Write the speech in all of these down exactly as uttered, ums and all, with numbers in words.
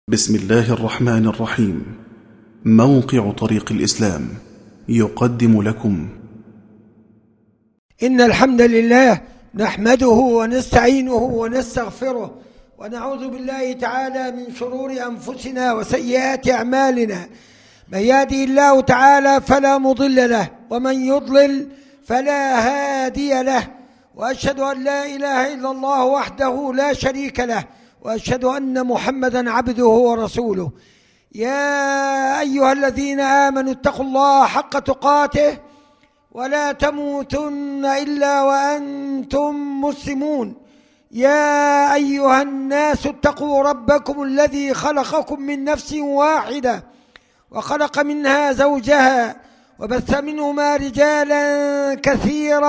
بسم الله الرحمن الرحيم. موقع طريق الإسلام يقدم لكم إن الحمد لله نحمده ونستعينه ونستغفره ونعوذ بالله تعالى من شرور أنفسنا وسيئات أعمالنا. من يهده الله تعالى فلا مضل له ومن يضلل فلا هادي له، وأشهد أن لا إله إلا الله وحده لا شريك له، وأشهد أن محمدا عبده ورسوله. يا أيها الذين آمنوا اتقوا الله حق تقاته ولا تموتن إلا وأنتم مسلمون. يا أيها الناس اتقوا ربكم الذي خلقكم من نفس واحدة وخلق منها زوجها وبث منهما رجالا كثيرا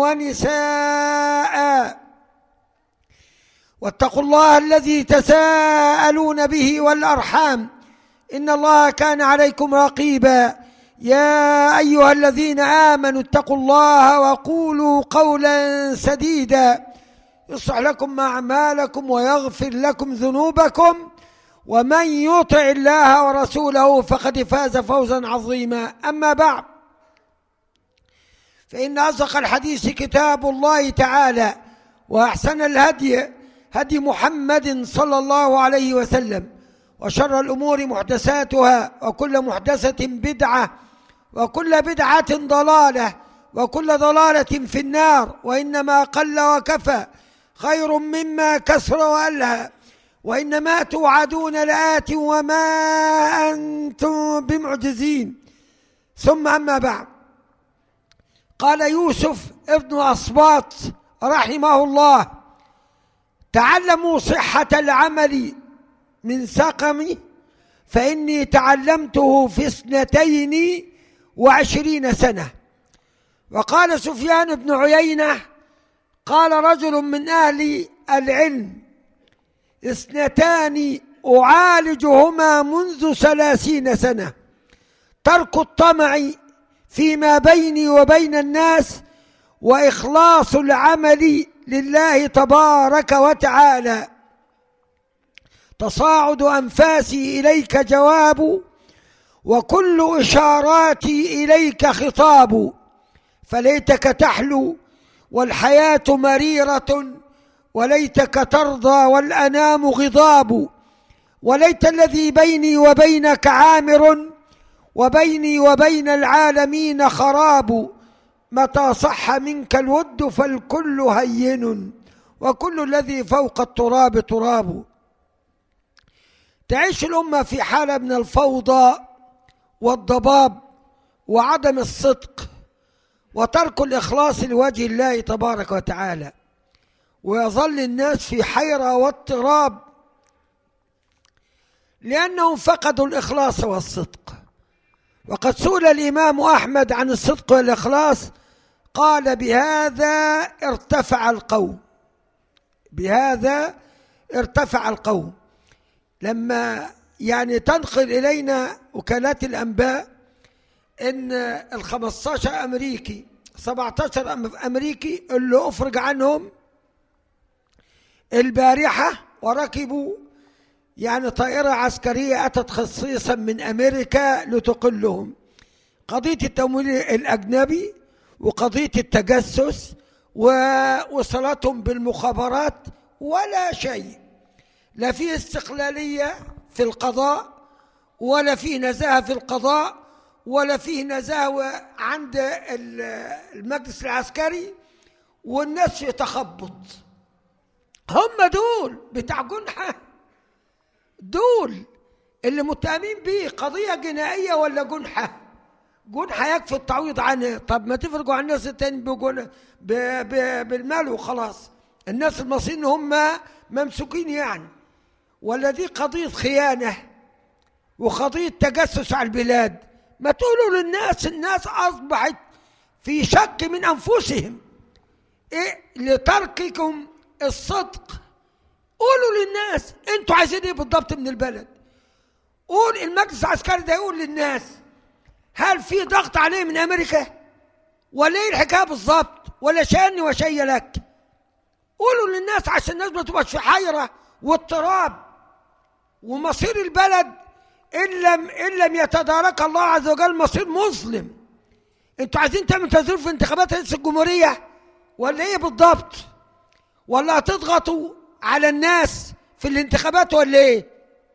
ونساء، واتقوا الله الذي تساءلون به والأرحام إن الله كان عليكم رقيبا. يا أيها الذين آمنوا اتقوا الله وقولوا قولا سديدا يصلح لكم أعمالكم ويغفر لكم ذنوبكم، ومن يطع الله ورسوله فقد فاز فوزا عظيما. أما بعد، فإن أصدق الحديث كتاب الله تعالى، وأحسن الهدي هدي محمد صلى الله عليه وسلم، وشر الأمور محدثاتها، وكل محدثة بدعة، وكل بدعة ضلالة، وكل ضلالة في النار. وإنما قل وكفى خير مما كثر وألهى، وإنما توعدون لآت وما أنتم بمعجزين. ثم أما بعد، قال يوسف ابن أصباط رحمه الله: تعلموا صحة العمل من سقمي فإني تعلمته في اثنتين وعشرين سنة. وقال سفيان بن عيينة: قال رجل من أهل العلم: اثنتان أعالجهما منذ ثلاثين سنة، ترك الطمع فيما بيني وبين الناس، وإخلاص العمل لله تبارك وتعالى. تصاعد أنفاسي إليك جواب، وكل إشاراتي إليك خطاب. فليتك تحلو والحياة مريرة، وليتك ترضى والأنام غضاب. وليت الذي بيني وبينك عامر، وبيني وبين العالمين خراب. متى صح منك الود فالكل هين، وكل الذي فوق التراب تراب. تعيش الأمة في حالة من الفوضى والضباب وعدم الصدق وترك الإخلاص لوجه الله تبارك وتعالى، ويظل الناس في حيرة واضطراب لأنهم فقدوا الإخلاص والصدق. وقد سئل الإمام أحمد عن الصدق والإخلاص، قال: بهذا ارتفع القوم، بهذا ارتفع القوم. لما يعني تنقل إلينا وكالات الأنباء إن الخمستاشر أمريكي سبعتاشر أمريكي اللي أفرج عنهم البارحة وركبوا يعني طائرة عسكرية أتت خصيصا من أمريكا لتقلهم، قضية التمويل الأجنبي وقضية التجسس ووصلتهم بالمخابرات، ولا شيء، لا فيه استقلالية في القضاء، ولا فيه نزاهة في القضاء، ولا فيه نزاهة عند المجلس العسكري، والناس يتخبط. هم دول بتاع جنحة، دول اللي متهمين به قضية جنائية ولا جنحة؟ جنحة يكفي التعويض عنه. طب ما تفرقوا عن الناس التاني بالمال وخلاص، الناس المصريين هم ممسوكين يعني. ولا دي قضية خيانة وقضية تجسس على البلاد؟ ما تقولوا للناس، الناس أصبحت في شك من أنفسهم. إيه لترككم الصدق؟ قولوا للناس انتوا عايزين ايه بالضبط من البلد. قول المجلس العسكري ده يقول للناس هل في ضغط عليه من أمريكا ولا ايه الحكايه بالضبط، ولا شأني وشي لك. قولوا للناس عشان الناس ما تبقاش في حيرة واضطراب. ومصير البلد إن لم, إن لم يتدارك الله عز وجل مصير مظلم. انتوا عايزين تعملوا تزوير في انتخابات رئيس الجمهورية ولا ايه بالضبط؟ ولا هتضغطوا على الناس في الانتخابات ولا ايه؟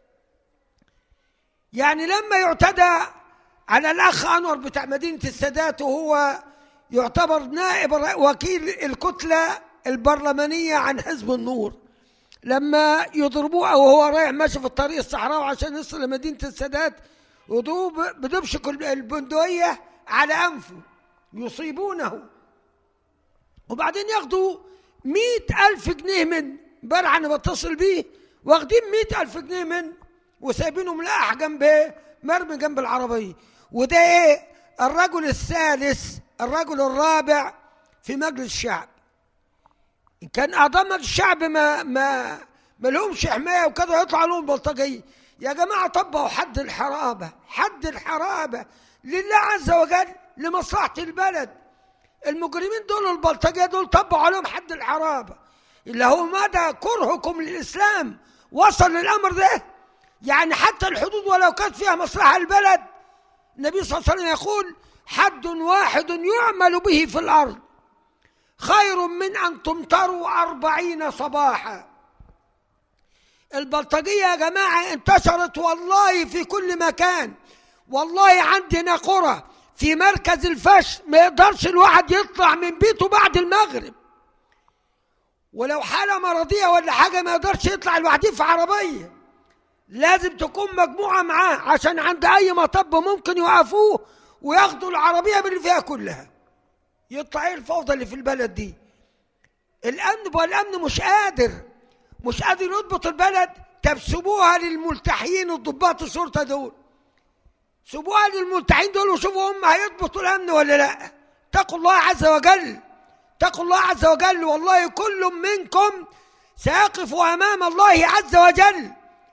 يعني لما يعتدى على الأخ أنور بتاع مدينة السادات وهو يعتبر نائب وكيل الكتلة البرلمانية عن حزب النور، لما يضربوه وهو رايح ماشي في الطريق الصحراوي عشان يصل لمدينة السادات ويضربوه بدبشق البندقية على أنفه يصيبونه، وبعدين ياخدوا مئة ألف جنيه من امبارح أنا بتصل بيه، واخدين مئة ألف جنيه من وسايبينه ملاح جنب مرمي جنب العربية. وده ايه؟ الرجل الثالث الرجل الرابع في مجلس الشعب. إن كان أعضاء مجلس الشعب ما ما ما لهمش حماية وكده يطلع لهم بلطجية. يا جماعة طبقوا حد الحرابة، حد الحرابة لله عز وجل لمصلحة البلد. المجرمين دول البلطجية دول طبقوا عليهم حد الحرابة، اللي هو مدى كرهكم للإسلام وصل للأمر ده. يعني حتى الحدود ولو كانت فيها مصلحة البلد، النبي صلى الله عليه وسلم يقول حد واحد يعمل به في الأرض خير من أن تمطروا أربعين صباحا. البلطجية يا جماعة انتشرت والله في كل مكان. والله عندنا قرى في مركز الفش ما يقدرش الواحد يطلع من بيته بعد المغرب، ولو حالة مرضية ولا حاجة ما يقدرش يطلع لوحده في عربية، لازم تكون مجموعة معاه عشان عند أي مطب ممكن يوقفوه وياخدوا العربية باللي فيها كلها. يطلع ايه الفوضى اللي في البلد دي؟ الأمن والأمن مش قادر مش قادر يضبط البلد. طب سيبوها للملتحيين الضباط الشرطة دول، سيبوها للملتحين دول وشوفوا هم هيضبطوا الأمن ولا لا. اتقوا الله عز وجل، اتقوا الله عز وجل. والله كل منكم سيقف أمام الله عز وجل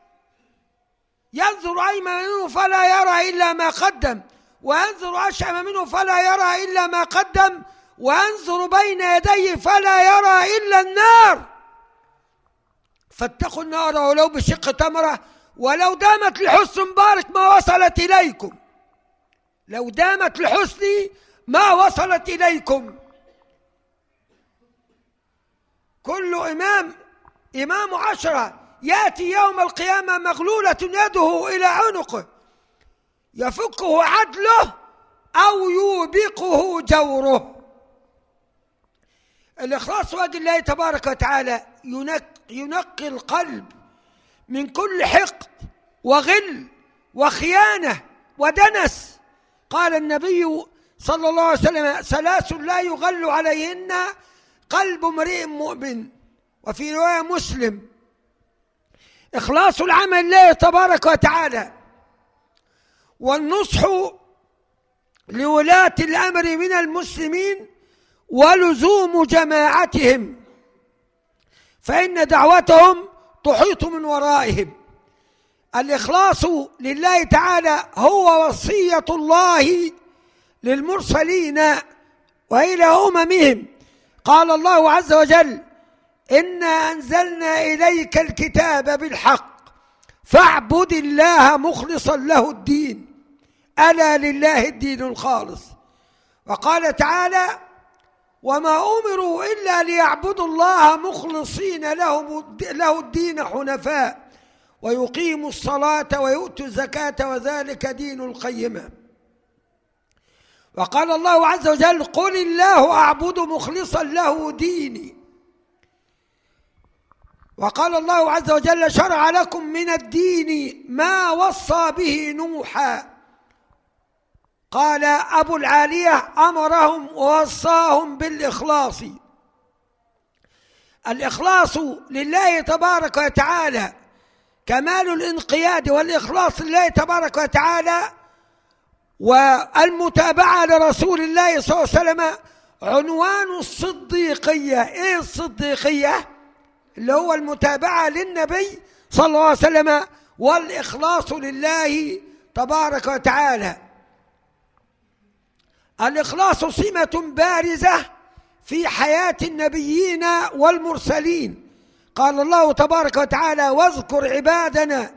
ينظر أيمن منه فلا يرى إلا ما قدم، وينظر أشأم منه فلا يرى إلا ما قدم، وينظر بين يديه فلا يرى إلا النار. فاتقوا النار ولو بشق تمرة، ولو دامت لحسن مبارك ما وصلت إليكم، لو دامت لحسني ما وصلت إليكم. كل إمام إمام عشرة يأتي يوم القيامة مغلولة يده إلى عنقه يفكه عدله أو يوبقه جوره. الإخلاص وجه الله تبارك وتعالى ينقي القلب من كل حقد وغل وخيانة ودنس. قال النبي صلى الله عليه وسلم ثلاث لا يغل عليهن قلب امرئ مؤمن. وفي رواية مسلم إخلاص العمل لله تبارك وتعالى، والنصح لولاة الأمر من المسلمين، ولزوم جماعتهم فإن دعوتهم تحيط من ورائهم. الإخلاص لله تعالى هو وصية الله للمرسلين وإلى أممهم. قال الله عز وجل إنا أنزلنا إليك الكتاب بالحق فاعبد الله مخلصا له الدين ألا لله الدين الخالص. وقال تعالى وما أمروا إلا ليعبدوا الله مخلصين له الدين حنفاء ويقيموا الصلاة ويؤتوا الزكاة وذلك دين القيمة. وقال الله عز وجل قل الله أعبد مخلصا له ديني. وقال الله عز وجل شرع لكم من الدين ما وصى به نوحا. قال أبو العالية أمرهم ووصاهم بالإخلاص. الإخلاص لله تبارك وتعالى كمال الانقياد والإخلاص لله تبارك وتعالى والمتابعة لرسول الله صلى الله عليه وسلم عنوان الصديقية. إيه الصديقية؟ اللي هو المتابعة للنبي صلى الله عليه وسلم والإخلاص لله تبارك وتعالى. الإخلاص سمة بارزة في حياة النبيين والمرسلين. قال الله تبارك وتعالى واذكر عبادنا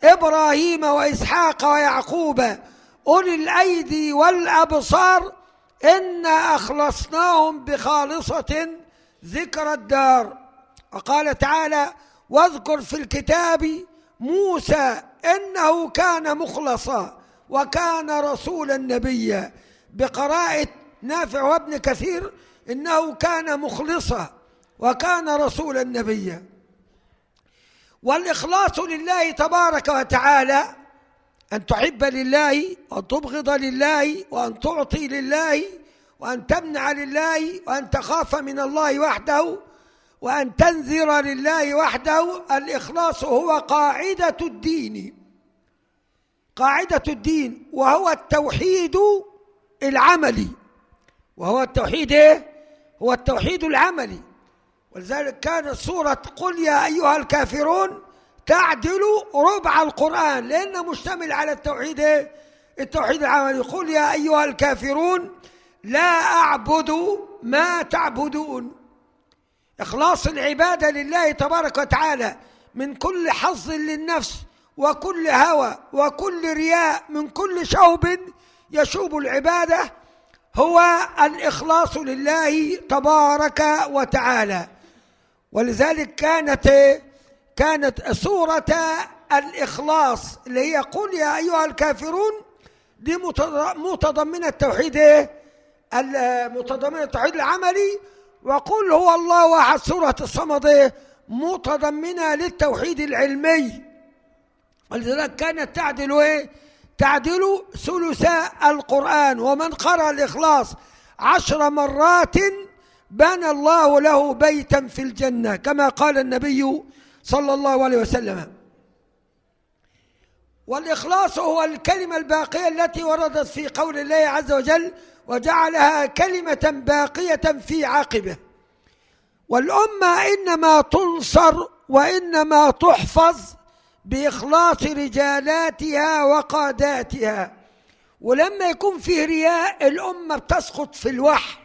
إبراهيم وإسحاق ويعقوب أولي الأيدي والأبصار إنا أخلصناهم بخالصة ذكر الدار. وقال تعالى: واذكر في الكتاب موسى إنه كان مخلصا وكان رسولا نبيا، بقراءة نافع وابن كثير إنه كان مخلصا وكان رسولا نبيا. والإخلاص لله تبارك وتعالى أن تحب لله وأن تبغض لله وأن تعطي لله وأن تمنع لله وأن تخاف من الله وحده وأن تنذر لله وحده. الإخلاص هو قاعدة الدين، قاعدة الدين، وهو التوحيد العملي. وهو التوحيد إيه؟ هو التوحيد العملي. ولذلك كانت سورة قل يا أيها الكافرون تعدل ربع القرآن، لأنه مشتمل على التوحيد إيه؟ التوحيد العملي. قل يا أيها الكافرون لا أعبد ما تعبدون. إخلاص العبادة لله تبارك وتعالى من كل حظ للنفس وكل هوى وكل رياء، من كل شوب يشوب العبادة، هو الإخلاص لله تبارك وتعالى. ولذلك كانت كانت سورة الإخلاص اللي هي قل يا أيها الكافرون دي متضمنة التوحيد متضمنة التوحيد العملي. وقل هو الله أحد سورة الصمد متضمنة للتوحيد العلمي. ولذلك كانت تعدل ايه؟ تعدل ثلث القرآن. ومن قرأ الإخلاص عشر مرات بنى الله له بيتا في الجنة، كما قال النبي صلى الله عليه وسلم. والإخلاص هو الكلمة الباقية التي وردت في قول الله عز وجل: وجعلها كلمة باقية في عاقبه. والأمة إنما تنصر وإنما تحفظ بإخلاص رجالاتها وقاداتها. ولما يكون فيه رياء الأمة بتسقط في الوحل.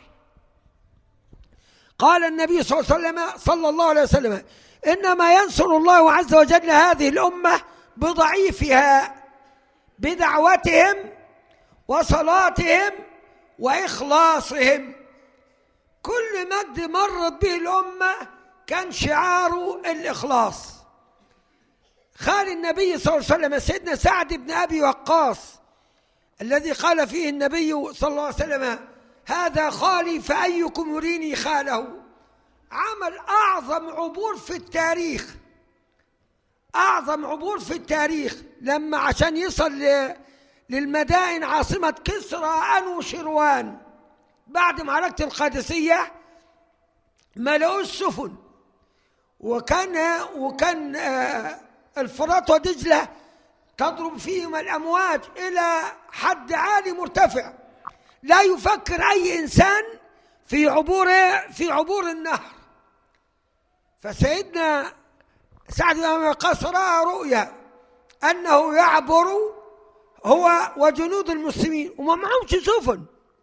قال النبي صلى الله عليه وسلم صلى الله عليه وسلم: إنما ينصر الله عز وجل هذه الأمة بضعيفها، بدعوتهم وصلاتهم وإخلاصهم. كل مجد مرت به الأمة كان شعاره الإخلاص. خال النبي صلى الله عليه وسلم سيدنا سعد بن أبي وقاص الذي قال فيه النبي صلى الله عليه وسلم: هذا خالي فأيكم يريني خاله. عمل أعظم عبور في التاريخ، أعظم عبور في التاريخ، لما عشان يصل للمدائن عاصمة كسرى أنوشروان بعد معركة القادسية ما لقوش سفن، وكان وكان الفرات ودجلة تضرب فيهم الأمواج إلى حد عالي مرتفع، لا يفكر أي إنسان في عبور في عبور النهر. فسيدنا سعد بن أبي وقاص رأى رؤيا أنه يعبر هو وجنود المسلمين وما معهمش سفن،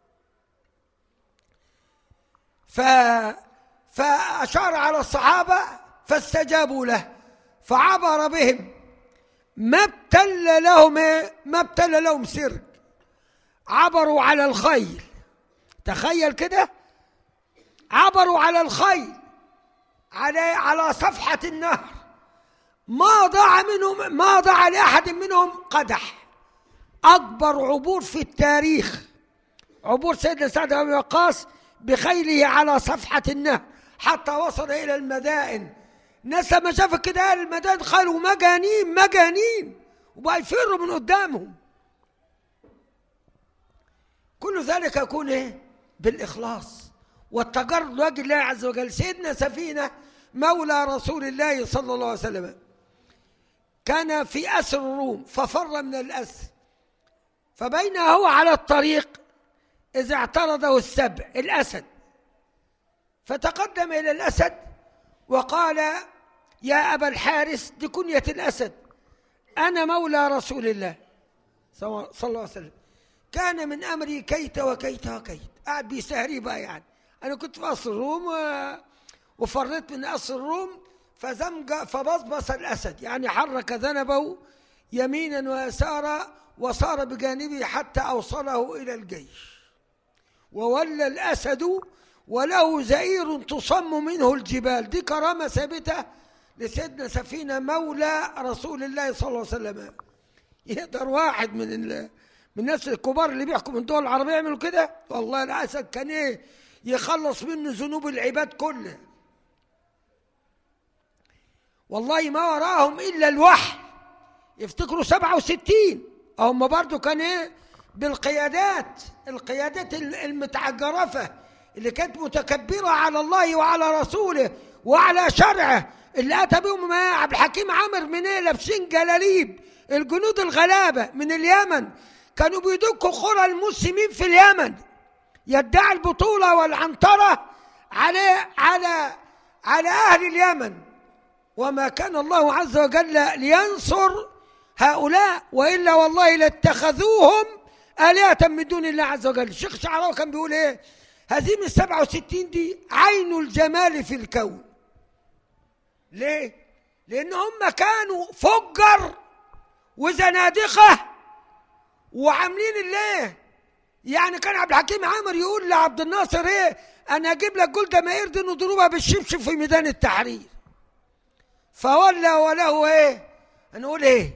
ف فأشار على الصحابة فاستجابوا له فعبر بهم. ما ابتل لهم ما ابتل لهم سرج، عبروا على الخيل. تخيل كده، عبروا على الخيل على على صفحة النهر، ما ضاع منهم ما ضاع لأحد منهم قدح. أكبر عبور في التاريخ عبور سيدنا سعد بن أبي وقاص بخيله على صفحة النهر حتى وصل إلى المدائن. الناس لما شافوا كده أهل المدائن قالوا مجانين مجانين، وبقى يفروا من قدامهم. كل ذلك يكون إيه؟ بالإخلاص والتجرد لوجه الله عز وجل. سيدنا سفينة مولى رسول الله صلى الله عليه وسلم كان في أسر الروم ففر من الأسر، فبين هو على الطريق إذا اعترضه السبع الأسد، فتقدم إلى الأسد وقال: يا أبا الحارث، دي كنية الأسد، أنا مولى رسول الله صلى الله عليه وسلم، كان من أمري كيت وكيت وكيت. قاعد بيسهري بقى، يعني أنا كنت في أسر الروم وفرت من أسر الروم فزمج فبصبص الأسد، يعني حرك ذنبه يمينا ويسارا، وصار بجانبه حتى أوصله إلى الجيش. وولى الأسد وله زئير تصم منه الجبال. دي كرامة ثابتة لسيدنا سفينة مولى رسول الله صلى الله عليه وسلم. يقدر واحد من ال... من الناس الكبار اللي بيحكوا من الدول العربية يعملوا كده؟ والله الأسد كان ايه يخلص منه ذنوب العباد كلها. والله ما وراهم إلا الوحي. يفتكروا سبعة وستين هم برضو كان ايه بالقيادات، القيادات المتعجرفة اللي كانت متكبرة على الله وعلى رسوله وعلى شرعه، اللي أتى بهم عبد الحكيم عامر من ايه لابسين جلاليب، الجنود الغلابة من اليمن كانوا بيدكوا قرى المسلمين في اليمن، يدعي البطولة والعنطرة على على على أهل اليمن. وما كان الله عز وجل لينصر هؤلاء، وإلا والله لاتخذوهم آلهة من دون الله عز وجل. الشيخ شعراوي كان بيقول ايه؟ هزيمة السبعة وستين دي عين الجمال في الكون. ليه؟ لأن هم كانوا فجر وزنادقة وعاملين الليه. يعني كان عبد الحكيم عامر يقول لعبد الناصر ايه؟ أنا أجيب لك جلدة مائير دي نضربها بالشبشب في ميدان التحرير. فولى وله ايه؟ هنقول ايه؟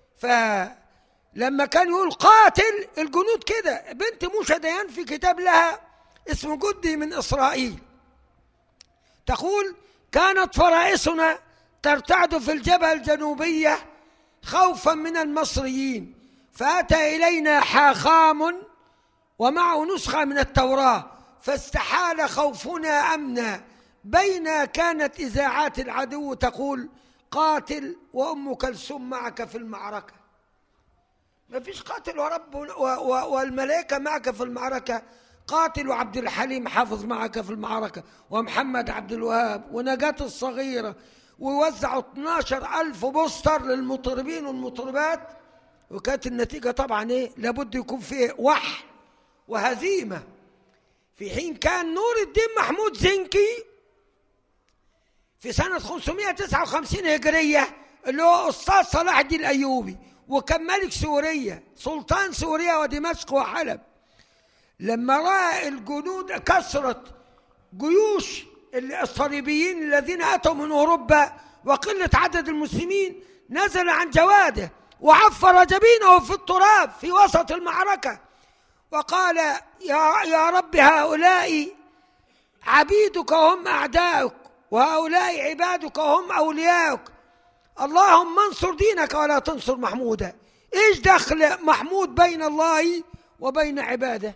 فلما كان يقول قاتل الجنود كده. بنت موشى ديان في كتاب لها اسمه جدي من إسرائيل تقول: كانت فرائسنا ترتعد في الجبهة الجنوبية خوفا من المصريين، فأتى إلينا حاخام ومعه نسخة من التوراة، فاستحال خوفنا أمنا، بين كانت إذاعات العدو تقول: قاتل وأم كلثوم معك في المعركة. ما فيش قاتل ورب والملائكة معك في المعركة. قاتل وعبد الحليم حافظ معك في المعركة، ومحمد عبد الوهاب ونجاة الصغيرة، ويوزعوا اثناشر ألف بوستر للمطربين والمطربات. وكانت النتيجة طبعا ايه؟ لابد يكون فيه وحي وهزيمة. في حين كان نور الدين محمود زنكي في سنة خمسمائة وتسعة وخمسين هجرية، اللي هو أستاذ صلاح الدين الأيوبي، وكان ملك سوريا سلطان سوريا ودمشق وحلب، لما رأى الجنود كثرة جيوش الصليبيين الذين أتوا من أوروبا وقلة عدد المسلمين، نزل عن جواده وعفر جبينه في التراب في وسط المعركة، وقال: يا, يا رب، هؤلاء عبيدك وهم أعداؤك، وهؤلاء عبادك وهم أولياؤك، اللهم انصر دينك ولا تنصر محمودا. إيش دخل محمود بين الله وبين عباده؟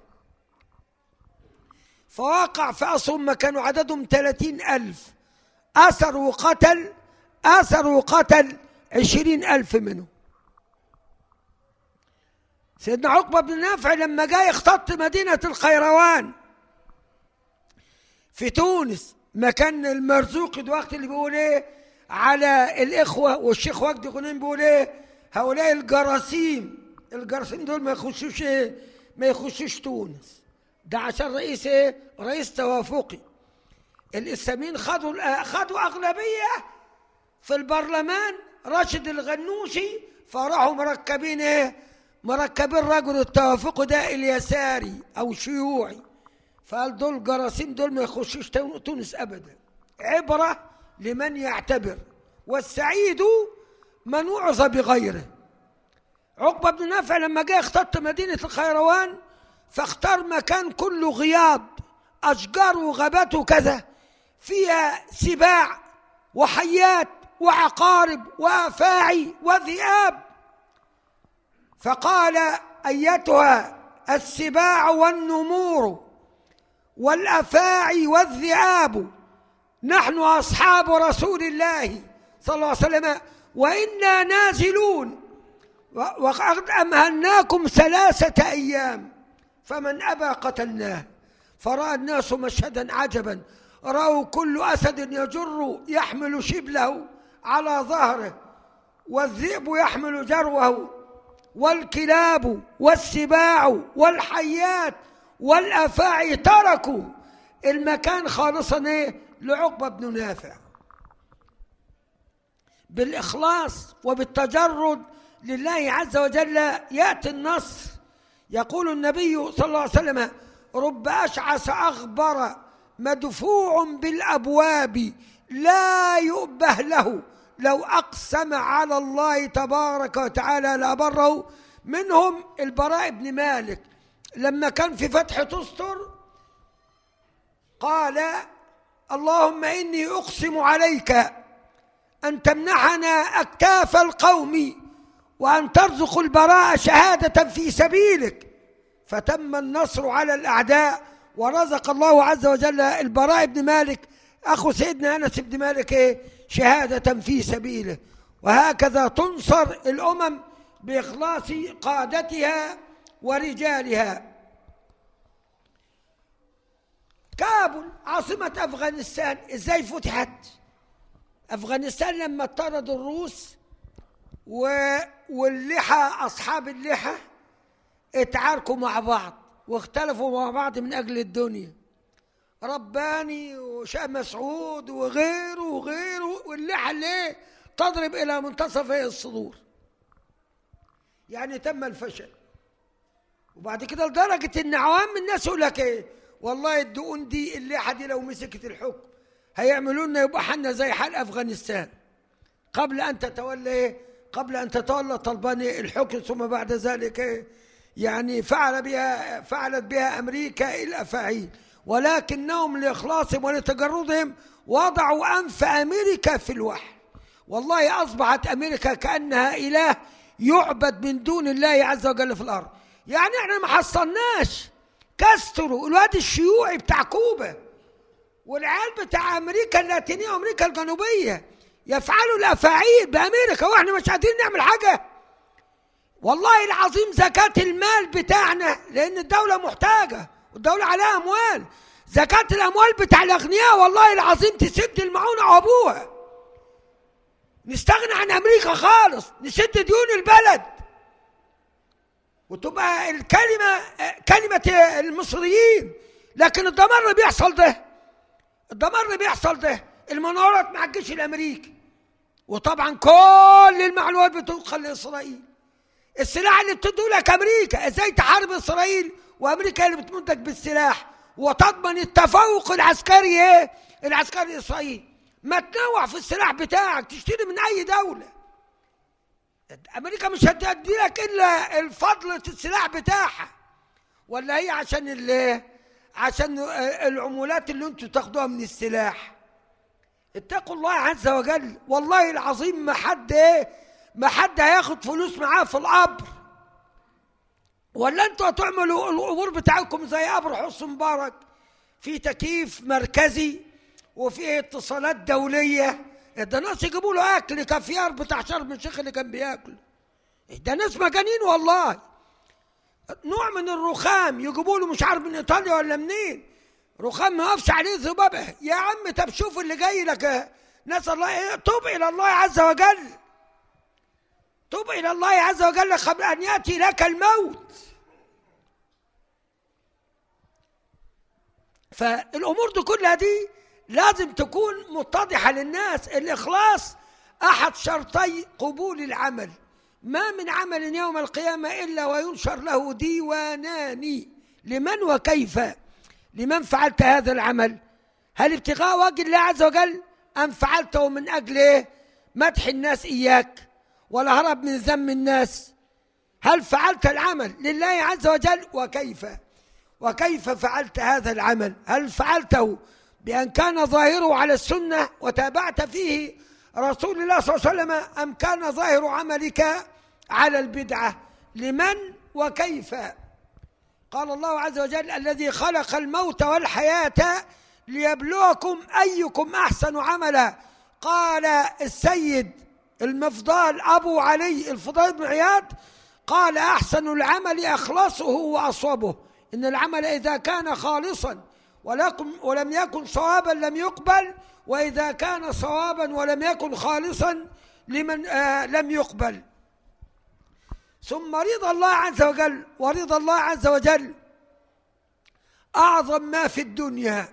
فواقع في أصهم كانوا عددهم ثلاثين ألف، أسر وقتل أسر وقتل عشرين ألف منهم. سيدنا عقبة بن نافع لما جاء يختط مدينة القيروان في تونس، مكان المرزوقي الوقت اللي بيقول ايه على الإخوة، والشيخ وجدي غنيم بيقول ايه: هؤلاء الجراثيم الجراثيم دول ما يخشوش ايه ما يخشوش تونس. ده عشان رئيس ايه رئيس توافقي. الإسلاميين خدوا خدوا أغلبية في البرلمان، راشد الغنوشي، فراحوا مركبين ايه مركبين رجل التوافق ده اليساري أو شيوعي، فقال دول جراثيم، دول ما يخشوش تونس أبدا. عبرة لمن يعتبر، والسعيد من وعظ بغيره. عقبة بن نافع لما جاء اختط مدينة القيروان، فاختار مكان كله غياض، أشجار وغابات وكذا، فيها سباع وحيات وعقارب وأفاعي وذئاب. فقال: أيتها السباع والنمور والأفاعي والذئاب، نحن أصحاب رسول الله صلى الله عليه وسلم، وإنا نازلون، وقد أمهلناكم ثلاثة أيام، فمن أبى قتلناه. فرأى الناس مشهدا عجبا، رأوا كل أسد يجر يحمل شبله على ظهره، والذئب يحمل جروه، والكلاب والسباع والحيات والأفاعي تركوا المكان خالصا ايه لعقبة بن نافع بالإخلاص وبالتجرد لله عز وجل يأتي النصر. يقول النبي صلى الله عليه وسلم: رب أشعث أغبر مدفوع بالأبواب لا يؤبه له لو أقسم على الله تبارك وتعالى لأبره. منهم البراء بن مالك لما كان في فتح تستر قال: اللهم إني أقسم عليك أن تمنحنا أكتاف القوم وأن ترزق البراء شهادة في سبيلك. فتم النصر على الأعداء ورزق الله عز وجل البراء بن مالك أخو سيدنا أنس بن مالك شهادة في سبيله. وهكذا تنصر الأمم بإخلاص قادتها ورجالها. كابول عاصمة أفغانستان إزاي فتحت؟ أفغانستان لما اطردوا الروس واللحى أصحاب اللحى اتعاركوا مع بعض واختلفوا مع بعض من أجل الدنيا، رباني وشاه مسعود وغيره وغيره، واللحى اللي تضرب إلى منتصف الصدور. يعني تم الفشل. وبعد كده لدرجة إن عوام الناس يقول لك إيه، والله الدقون دي اللحى دي لو مسكت الحكم هيعملوا لنا يبقى حالنا زي حال أفغانستان قبل أن تتولى إيه؟ قبل أن تتولى طلبان الحكم. ثم بعد ذلك إيه؟ يعني فعل بها فعلت بها أمريكا الأفاعيل، ولكنهم لإخلاصهم ولتجردهم وضعوا أنف أمريكا في الوحل. والله أصبحت أمريكا كأنها إله يعبد من دون الله عز وجل في الأرض. يعني احنا ما حصلناش كاسترو الواد الشيوعي بتاع كوبا والعيال بتاع أمريكا اللاتينية وأمريكا الجنوبية يفعلوا الأفاعيل بأمريكا وإحنا مش قادرين نعمل حاجة. والله العظيم زكاة المال بتاعنا، لأن الدولة محتاجة والدولة عليها أموال، زكاة الأموال بتاع الأغنياء والله العظيم تسد المعونة وأبوها. نستغنى عن أمريكا خالص، نسد ديون البلد، وتبقى الكلمة كلمة المصريين. لكن الدمار اللي بيحصل ده الدمار اللي بيحصل ده المناورات مع الجيش الأمريكي، وطبعا كل المعلومات بتدخل لإسرائيل. السلاح اللي بتدوا لك أمريكا، إزاي تحارب إسرائيل وأمريكا اللي بتمدك بالسلاح وتضمن التفوق العسكري إيه؟ العسكري إسرائيل. ما تنوع في السلاح بتاعك، تشتري من أي دولة. أمريكا مش هتدي لك إلا الفضل السلاح بتاعها، ولا هي عشان اللي عشان العمولات اللي انتوا تاخدوها من السلاح. اتقوا الله عز وجل. والله العظيم ما حد ايه ما حد هياخد فلوس معاه في القبر، ولا انتوا هتعملوا القبور بتاعكم زي قبر حسن مبارك في تكييف مركزي وفيه اتصالات دوليه. ده ناس يجيبوا له اكل كافيار بتاع شرم الشيخ اللي كان بياكل. ده ناس مجانين والله. نوع من الرخام يجيبوا له مش عارف من ايطاليا ولا منين، رخام ما يقفش عليه ذبابه. يا عم طب شوف اللي جاي لك، نسال الله ايه، توب الى الله عز وجل، توب الى الله عز وجل قبل ان ياتي لك الموت. فالامور دي كلها دي لازم تكون متضحه للناس. الاخلاص احد شرطي قبول العمل. ما من عمل يوم القيامة إلا وينشر له ديوانان، لمن وكيف. لمن فعلت هذا العمل؟ هل ابتغاء وجه الله عز وجل أم فعلته من أجل مدح الناس إياك ولا هرب من ذم الناس؟ هل فعلت العمل لله عز وجل؟ وكيف وكيف فعلت هذا العمل؟ هل فعلته بأن كان ظاهره على السنة وتابعت فيه رسول الله صلى الله عليه وسلم، أم كان ظاهر عملك على البدعة؟ لمن وكيف؟ قال الله عز وجل: الذي خلق الموت والحياة ليبلوكم أيكم أحسن عملا. قال السيد المفضال أبو علي الفضيل بن عياض قال: أحسن العمل أخلصه وأصوبه. إن العمل إذا كان خالصا ولم يكن صوابا لم يقبل، وإذا كان صوابا ولم يكن خالصا لمن آه لم يقبل. ثم رضا الله عز وجل، ورضا الله عز وجل أعظم ما في الدنيا.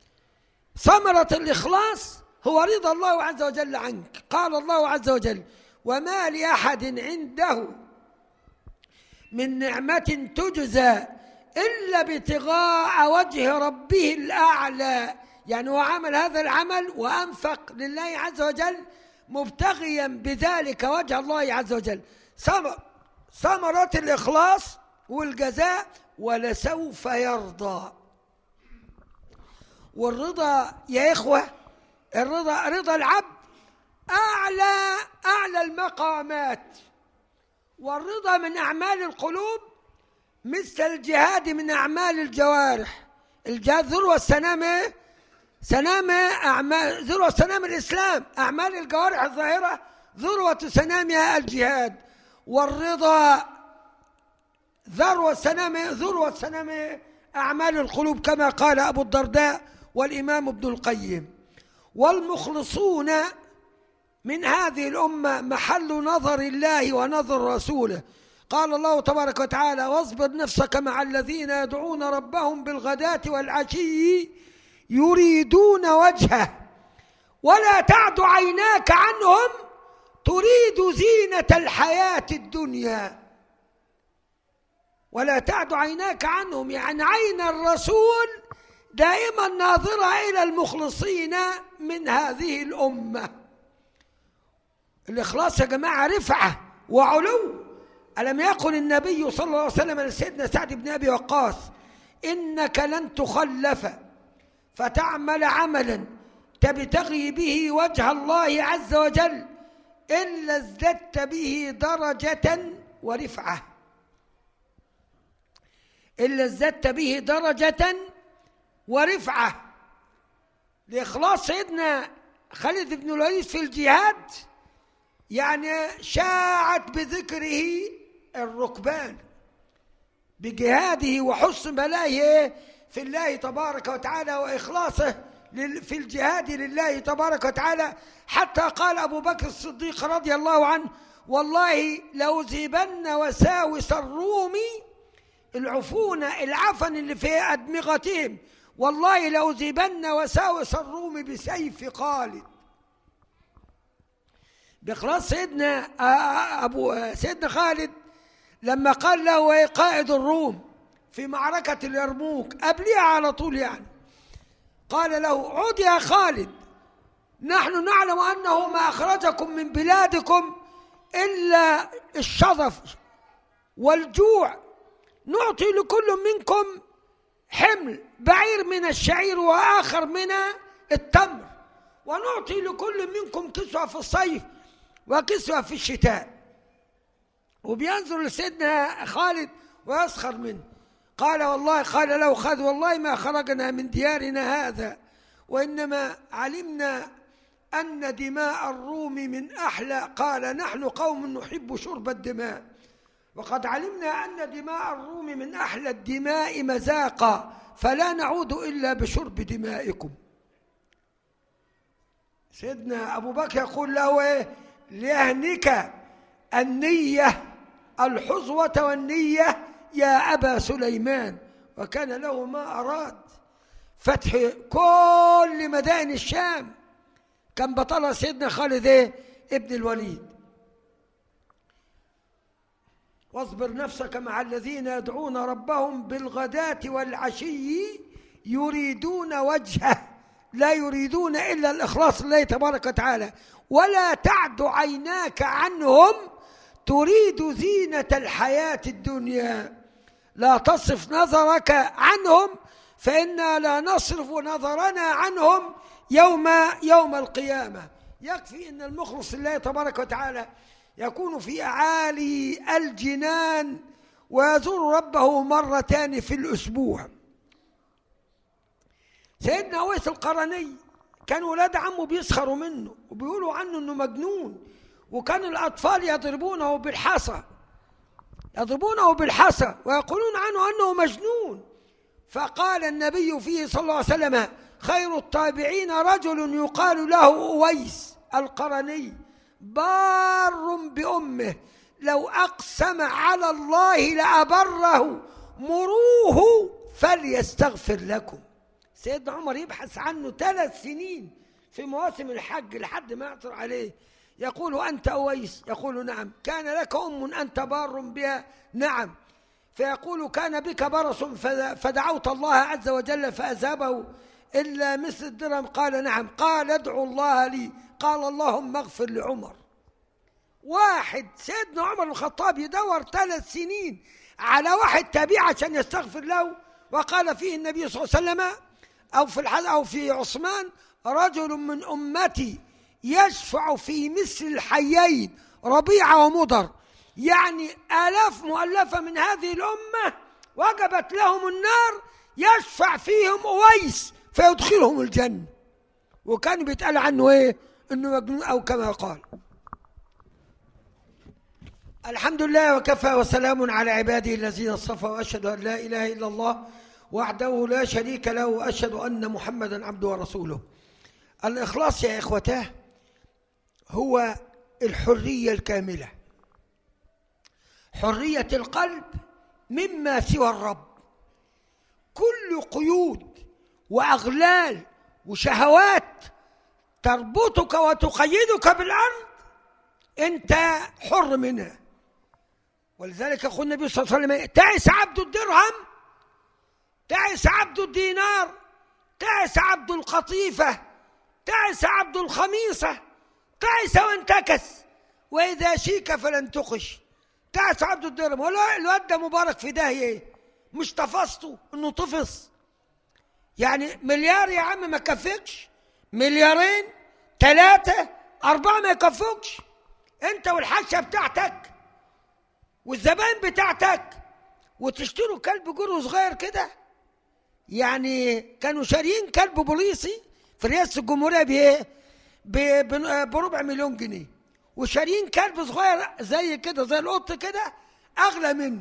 ثمرة الإخلاص هو رضا الله عز وجل عنك. قال الله عز وجل: وما لأحد عنده من نعمة تجزى إلا ابتغاء وجه ربه الأعلى. يعني هو عمل هذا العمل وأنفق لله عز وجل مبتغيا بذلك وجه الله عز وجل. ثمرة الإخلاص والجزاء ولسوف يرضى. والرضا يا إخوة، الرضا رضا العبد أعلى أعلى المقامات. والرضا من أعمال القلوب مثل الجهاد من أعمال الجوارح. الجهاد ذروة سنام سنام أعمال ذروة سنام الإسلام، أعمال الجوارح الظاهرة ذروة سنامها الجهاد. والرضا ذروة سنام ذروة سنام أعمال القلوب كما قال أبو الدرداء والإمام ابن القيم. والمخلصون من هذه الأمة محل نظر الله ونظر رسوله. قال الله تبارك وتعالى: واصبر نفسك مع الذين يدعون ربهم بالغداة والعشي يريدون وجهه ولا تعد عيناك عنهم تريد زينة الحياة الدنيا. ولا تعد عيناك عنهم، يعني عين الرسول دائما ناظرة إلى المخلصين من هذه الأمة. الإخلاص يا جماعة رفعة وعلو. ألم يقل النبي صلى الله عليه وسلم لسيدنا سعد بن أبي وقاص: إنك لن تخلف فتعمل عملا تبتغي به وجه الله عز وجل إلا ازددت به درجة ورفعة. إلا ازددت به درجة ورفعة. لإخلاص سيدنا خالد بن الوليد في الجهاد يعني شاعت بذكره الركبان بجهاده وحسن بلائه في الله تبارك وتعالى وإخلاصه في الجهاد لله تبارك وتعالى، حتى قال أبو بكر الصديق رضي الله عنه: والله لأذهبن وساوس الروم، العفون العفن اللي في أدمغتهم، والله لأذهبن وساوس الروم بسيف خالد. بإخلاص سيدنا أبو سيدنا خالد لما قال له قائد الروم في معركة اليرموك قبلها على طول، يعني قال له: عد يا خالد، نحن نعلم أنه ما أخرجكم من بلادكم إلا الشظف والجوع، نعطي لكل منكم حمل بعير من الشعير وآخر من التمر، ونعطي لكل منكم كسوة في الصيف وكسوة في الشتاء. وبينظر لسيدنا خالد ويسخر منه. قال والله قال له خالد: والله ما خرجنا من ديارنا هذا، وإنما علمنا أن دماء الروم من أحلى. قال: نحن قوم نحب شرب الدماء، وقد علمنا أن دماء الروم من أحلى الدماء مذاقا، فلا نعود إلا بشرب دمائكم. سيدنا أبو بكر يقول له: إيه؟ ليهنك النية الحظوة والنية يا أبا سليمان. وكان له ما أراد، فتح كل مدائن الشام. كان بطل سيدنا خالد إيه؟ ابن الوليد. واصبر نفسك مع الذين يدعون ربهم بالغداة والعشي يريدون وجهه، لا يريدون إلا الإخلاص لله تبارك وتعالى. ولا تعد عيناك عنهم تريد زينة الحياة الدنيا. لا تصرف نظرك عنهم، فإنا لا نصرف نظرنا عنهم يوم يوم القيامة. يكفي أن المخلص لله تبارك وتعالى يكون في أعالي الجنان ويزور ربه مرتان في الأسبوع. سيدنا أويس القرني كان ولاد عمه بيسخروا منه وبيقولوا عنه أنه مجنون، وكان الأطفال يضربونه بالحصى يضربونه بالحصى ويقولون عنه أنه مجنون. فقال النبي فيه صلى الله عليه وسلم: خير التابعين رجل يقال له أويس القرني بار بأمه، لو أقسم على الله لأبره، مروه فليستغفر لكم. سيدنا عمر يبحث عنه ثلاث سنين في مواسم الحج لحد ما يعثر عليه، يقول أنت أويس؟ يقول نعم. كان لك أم أنت بار بها؟ نعم. فيقول كان بك برص فدعوت الله عز وجل فأذهبه إلا مثل الدرهم؟ قال نعم. قال ادعوا الله لي. قال اللهم اغفر لعمر. واحد سيدنا عمر بن الخطاب يدور ثلاث سنين على واحد تابع عشان يستغفر له، وقال فيه النبي صلى الله عليه وسلم أو في الحديث أو في عثمان: رجل من أمتي يشفع في مثل الحيين ربيعة ومضر. يعني آلاف مؤلفة من هذه الأمة وجبت لهم النار، يشفع فيهم أويس فيدخلهم الجنة. وكان بيتقال عنه إيه؟ إنه مجنون أو كما قال. الحمد لله وكفى وسلام على عباده الذين اصطفى، وأشهد أن لا إله إلا الله وحده لا شريك له، وأشهد أن محمدا عبده ورسوله. الإخلاص يا إخوتاه هو الحرية الكاملة، حرية القلب مما سوى الرب. كل قيود وأغلال وشهوات تربطك وتقيدك بالأرض أنت حر منها. ولذلك يقول النبي صلى الله عليه وسلم: تعس عبد الدرهم، تعس عبد الدينار، تعس عبد القطيفة، تعس عبد الخميصة، تعس وانتكس، وإذا شيك فلن تخش. تعس عبد الدرهم. ولا الواد ده مبارك في داهية، مش تفصته انه طفص. يعني مليار يا عم ما يكفيكش، مليارين ثلاثة أربعة ما يكفوكش. انت والحشة بتاعتك والزبائن بتاعتك، وتشتروا كلب جرو صغير كده. يعني كانوا شاريين كلب بوليسي في رئاسة الجمهورية بايه؟ بربع مليون جنيه، وشاريين كلب صغير زي كده زي القط كده اغلى منه.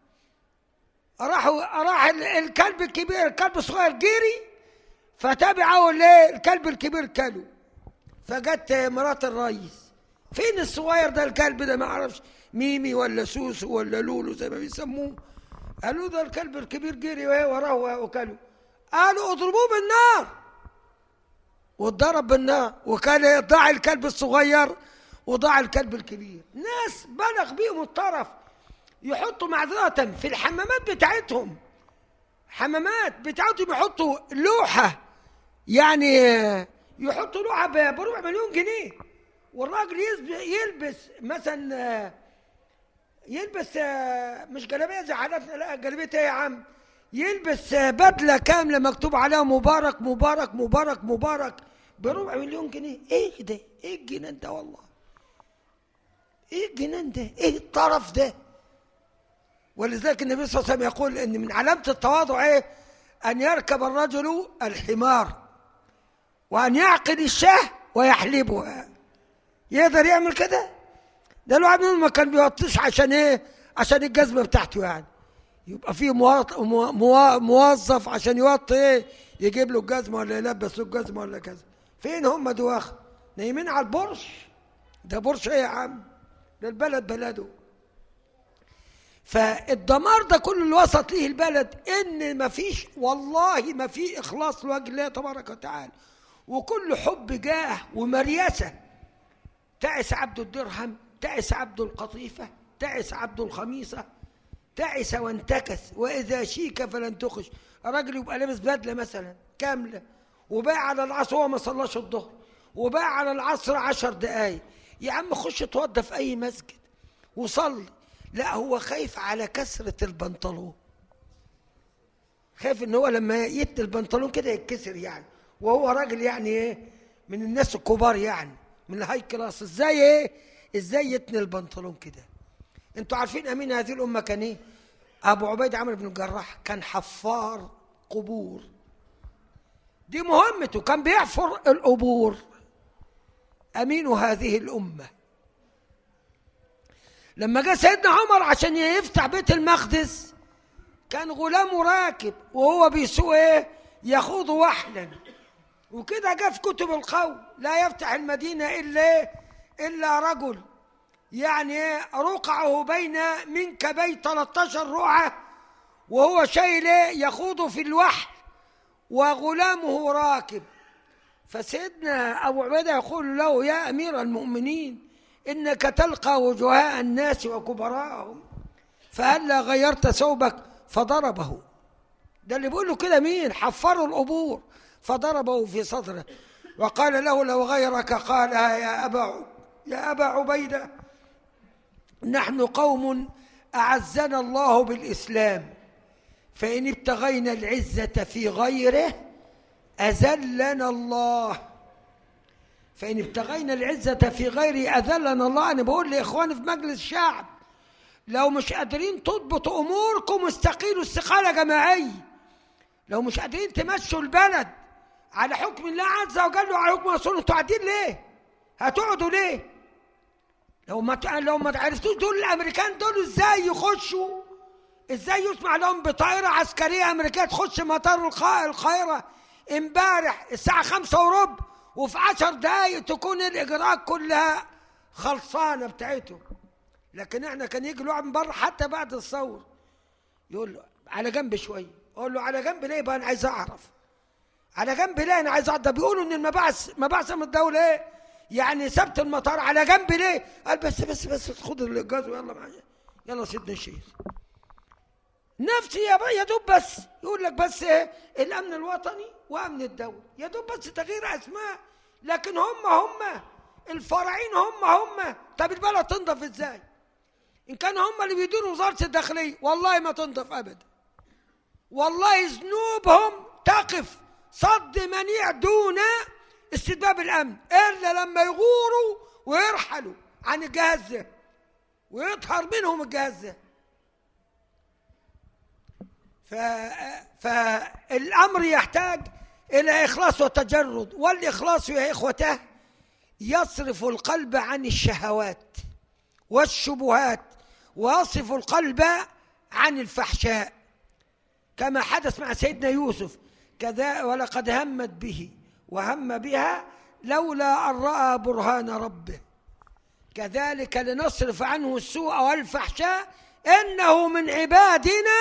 راحوا راح الكلب الكبير الكلب الصغير جري فتابعه الكلب الكبير كله. فجت مرات الرئيس: فين الصغير ده؟ الكلب ده ما اعرفش ميمي ولا سوسو ولا لولو زي ما بيسموه. قالوا ده الكلب الكبير جري وراه وكله. قالوا اضربوه بالنار، واتضرب بالنار، وكان ضاع الكلب الصغير وضاع الكلب الكبير. ناس بلغ بيهم الطرف يحطوا معذرة في الحمامات بتاعتهم، حمامات بتاعتهم يحطوا لوحة، يعني يحطوا لوحة بربع مليون جنيه، والراجل يلبس مثلا يلبس مش جلابيه زي حالاتنا، لا جلابيه ايه يا عم؟ يلبس بدله كامله مكتوب عليها مبارك مبارك مبارك مبارك بربع مليون جنيه. ايه ده؟ ايه الجنان ده؟ والله ايه الجنان ده؟ ايه الطرف ده؟ ولذلك النبي صلى الله عليه وسلم يقول ان من علامه التواضع ايه؟ ان يركب الرجل الحمار وان يعقد الشاه ويحلبها. يقدر يعمل كده؟ ده الواحد منهم ما كان بيوطيش عشان ايه؟ عشان الجزمه بتاعته، يعني يبقى فيه موظف عشان يوطي ايه؟ يجيب له الجزمه ولا يلبس له الجزمه ولا كذا. فين هم دواخ؟ نايمين على البرش. ده برش ايه يا عم؟ ده البلد بلده. فالدمار ده كله اللي وصلت ليه البلد ان ما فيش، والله ما في اخلاص لوجه الله تبارك وتعالى، وكل حب جاه ومريسه. تعس عبد الدرهم، تعس عبد القطيفة، تعس عبد الخميصة، تعس وانتكس، وإذا شيك فلن تخش. الراجل يبقى لابس بدلة مثلا كاملة وباع على العصر، هو ما صلاش الظهر، وباع على العصر عشر دقايق. يا عم خش اتوضى في أي مسجد وصلي. لا، هو خايف على كسرة البنطلون، خايف ان هو لما يتني البنطلون كده يتكسر، يعني وهو راجل يعني ايه من الناس الكبار، يعني من الهاي كلاس. ازاي ايه؟ ازاي يتني البنطلون كده؟ انتوا عارفين امين هذه الامه كان ايه؟ ابو عبيد عمرو بن الجراح كان حفار قبور، دي مهمته، كان بيحفر القبور. امين هذه الامه. لما جاء سيدنا عمر عشان يفتح بيت المقدس كان غلامه راكب وهو بيسوق ايه؟ يخوض وحلا. وكده جاء في كتب القول: لا يفتح المدينه الا الا رجل يعني رقعه بين منكبي ثلاثة عشر رقعه، وهو شايل يخوض في الوحل وغلامه راكب. فسيدنا أبو عبيدة يقول له: يا أمير المؤمنين، إنك تلقى وجهاء الناس وكبراءهم، فهلا غيرت ثوبك؟ فضربه. ده اللي بيقول له كده مين؟ حفروا القبور. فضربه في صدره وقال له: لو غيرك قالها يا أبا يا أبا عبيدة، نحن قوم أعزنا الله بالإسلام، فإن ابتغينا العزة في غيره أذلنا الله. فإن ابتغينا العزة في غيره أذلنا الله. أنا بقول لإخواني في مجلس الشعب: لو مش قادرين تضبطوا أموركم استقيلوا استقالة جماعية. لو مش قادرين تمشوا البلد على حكم الله عز وجل وعلى حكم رسوله، انتوا قاعدين ليه؟ هتقعدوا ليه؟ لو ما لو ما عرفتوش دول الامريكان دول ازاي يخشوا، ازاي يسمع لهم بطائره عسكريه امريكيه تخش مطار القاهره امبارح الساعه خمسة وربع، وفي عشر دقائق تكون الاجراءات كلها خلصانه بتاعتهم. لكن احنا كان يجي الواحد من بره حتى بعد الثوره يقول له على جنب شويه، اقول له على جنب ليه بقى؟ انا عايز اعرف على جنب ليه؟ انا عايز اعرف. ده بيقولوا ان المباعث مباعث من الدوله ايه يعني سبت المطار، على جنب ليه؟ قال بس بس بس خد الجاز ويلا معايا، يلا سيدنا الشيخ. نفسي يا يا دوب بس يقول لك بس ايه؟ الامن الوطني وامن الدوله، يا دوب بس تغيير اسماء، لكن هم هم الفرعين هم هم. طب البلد تنضف ازاي؟ ان كان هم اللي بيديروا وزاره الداخليه والله ما تنضف ابدا. والله ذنوبهم تقف صد منيع دون استتباب الامن، الا لما يغوروا ويرحلوا عن الجهاز ده ويطهر منهم الجهاز ده. فالامر يحتاج الى اخلاص وتجرد، والاخلاص يا اخوته يصرف القلب عن الشهوات والشبهات، ويصرف القلب عن الفحشاء، كما حدث مع سيدنا يوسف كذا: ولقد همت به وهم بها لولا أن رأى برهان ربه، كذلك لنصرف عنه السوء والفحشاء إنه من عبادنا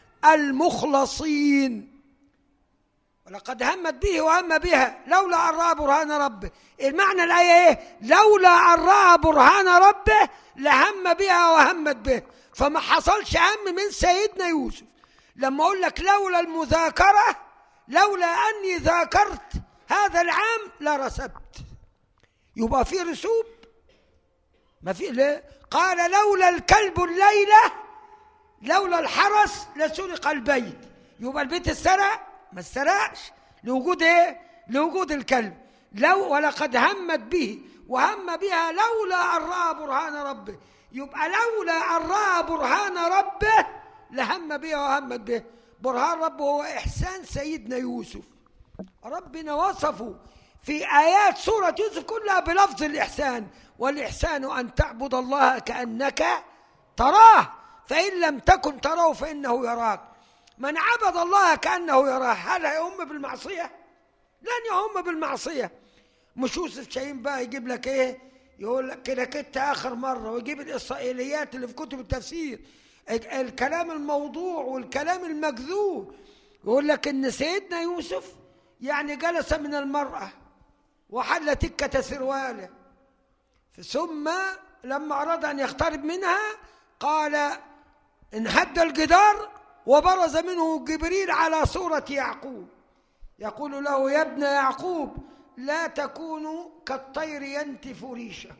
المخلصين. ولقد همت به وهم بها لولا أن رأى برهان ربه. المعنى الآية إيه؟ لولا أن رأى برهان ربه لهم بها وهمت به. فما حصلش هم من سيدنا يوسف. لما أقول لك لولا المذاكرة، لولا أني ذاكرت هذا العام لرسبت، يبقى في رسوب؟ ما في. ليه؟ قال لولا الكلب الليلة، لولا الحرس لسرق البيت. يبقى البيت السرق؟ ما السرقش، لوجود ايه؟ لوجود الكلب. لو ولقد همت به وهم بها لولا أن رأى برهان ربه. يبقى لولا أن رأى برهان ربه لهم بها وهمت به. برهان ربه هو إحسان سيدنا يوسف. ربنا وصفه في آيات سورة يوسف كلها بلفظ الإحسان: والإحسان أن تعبد الله كأنك تراه فإن لم تكن تراه فإنه يراك. من عبد الله كأنه يراه هل يهم بالمعصية؟ لن يهم بالمعصية. مش يوسف شاهين بقى يجيب لك ايه؟ يقول لك كده كنت آخر مرة، ويجيب الإسرائيليات اللي في كتب التفسير، الكلام الموضوع والكلام المكذوب. يقول لك إن سيدنا يوسف يعني جلس من المرأة وحل تكة سرواله، ثم لما أراد أن يقترب منها قال انهد الجدار وبرز منه جبريل على صورة يعقوب يقول له: يا ابن يعقوب لا تكونوا كالطير ينتف ريشه.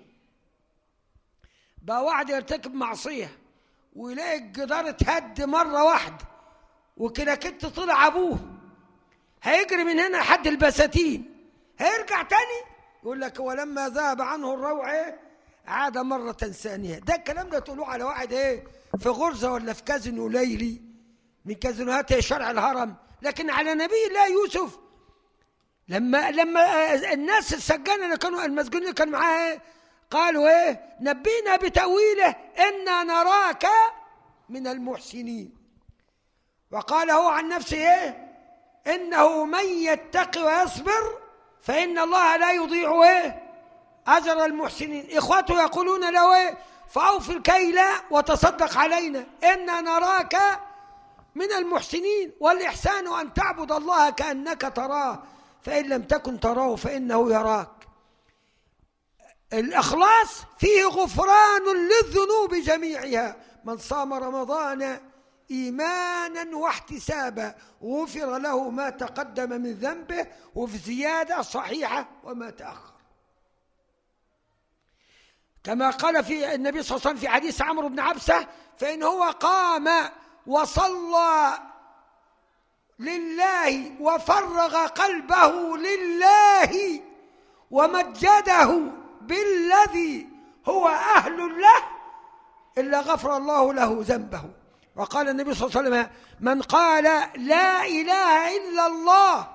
بقى واحد يرتكب معصية ويلاقي الجدار اتهد مرة واحدة وكده كنت طلع أبوه، هيجري من هنا لحد البساتين، هيرجع تاني؟ يقول لك: ولما ذهب عنه الروع عاد مرة ثانية. ده الكلام ده تقولوه على واحد ايه في غرزة ولا في كازينو ليلي من كازينوهات شرع الهرم. لكن على نبي الله يوسف لما لما الناس السجانة اللي كانوا المسجونين اللي كانوا معاه قالوا ايه؟ نبينا بتأويله إنا نراك من المحسنين. وقال هو عن نفسه ايه؟ إنه من يتقي ويصبر فإن الله لا يضيع ايه؟ أجر المحسنين. إخوته يقولون له ايه؟ فأوفي الكيل وتصدق علينا إنا نراك من المحسنين. والإحسان أن تعبد الله كأنك تراه فإن لم تكن تراه فإنه يراك. الإخلاص فيه غفران للذنوب جميعها. من صام رمضان إيمانا واحتسابا غفر له ما تقدم من ذنبه، وفي زيادة صحيحة وما تأخر، كما قال في النبي صلى الله عليه وسلم في حديث عمرو بن عبسة: فإن هو قام وصلى لله وفرغ قلبه لله ومجده بالذي هو أهل له إلا غفر الله له ذنبه. وقال النبي صلى الله عليه وسلم: من قال لا إله إلا الله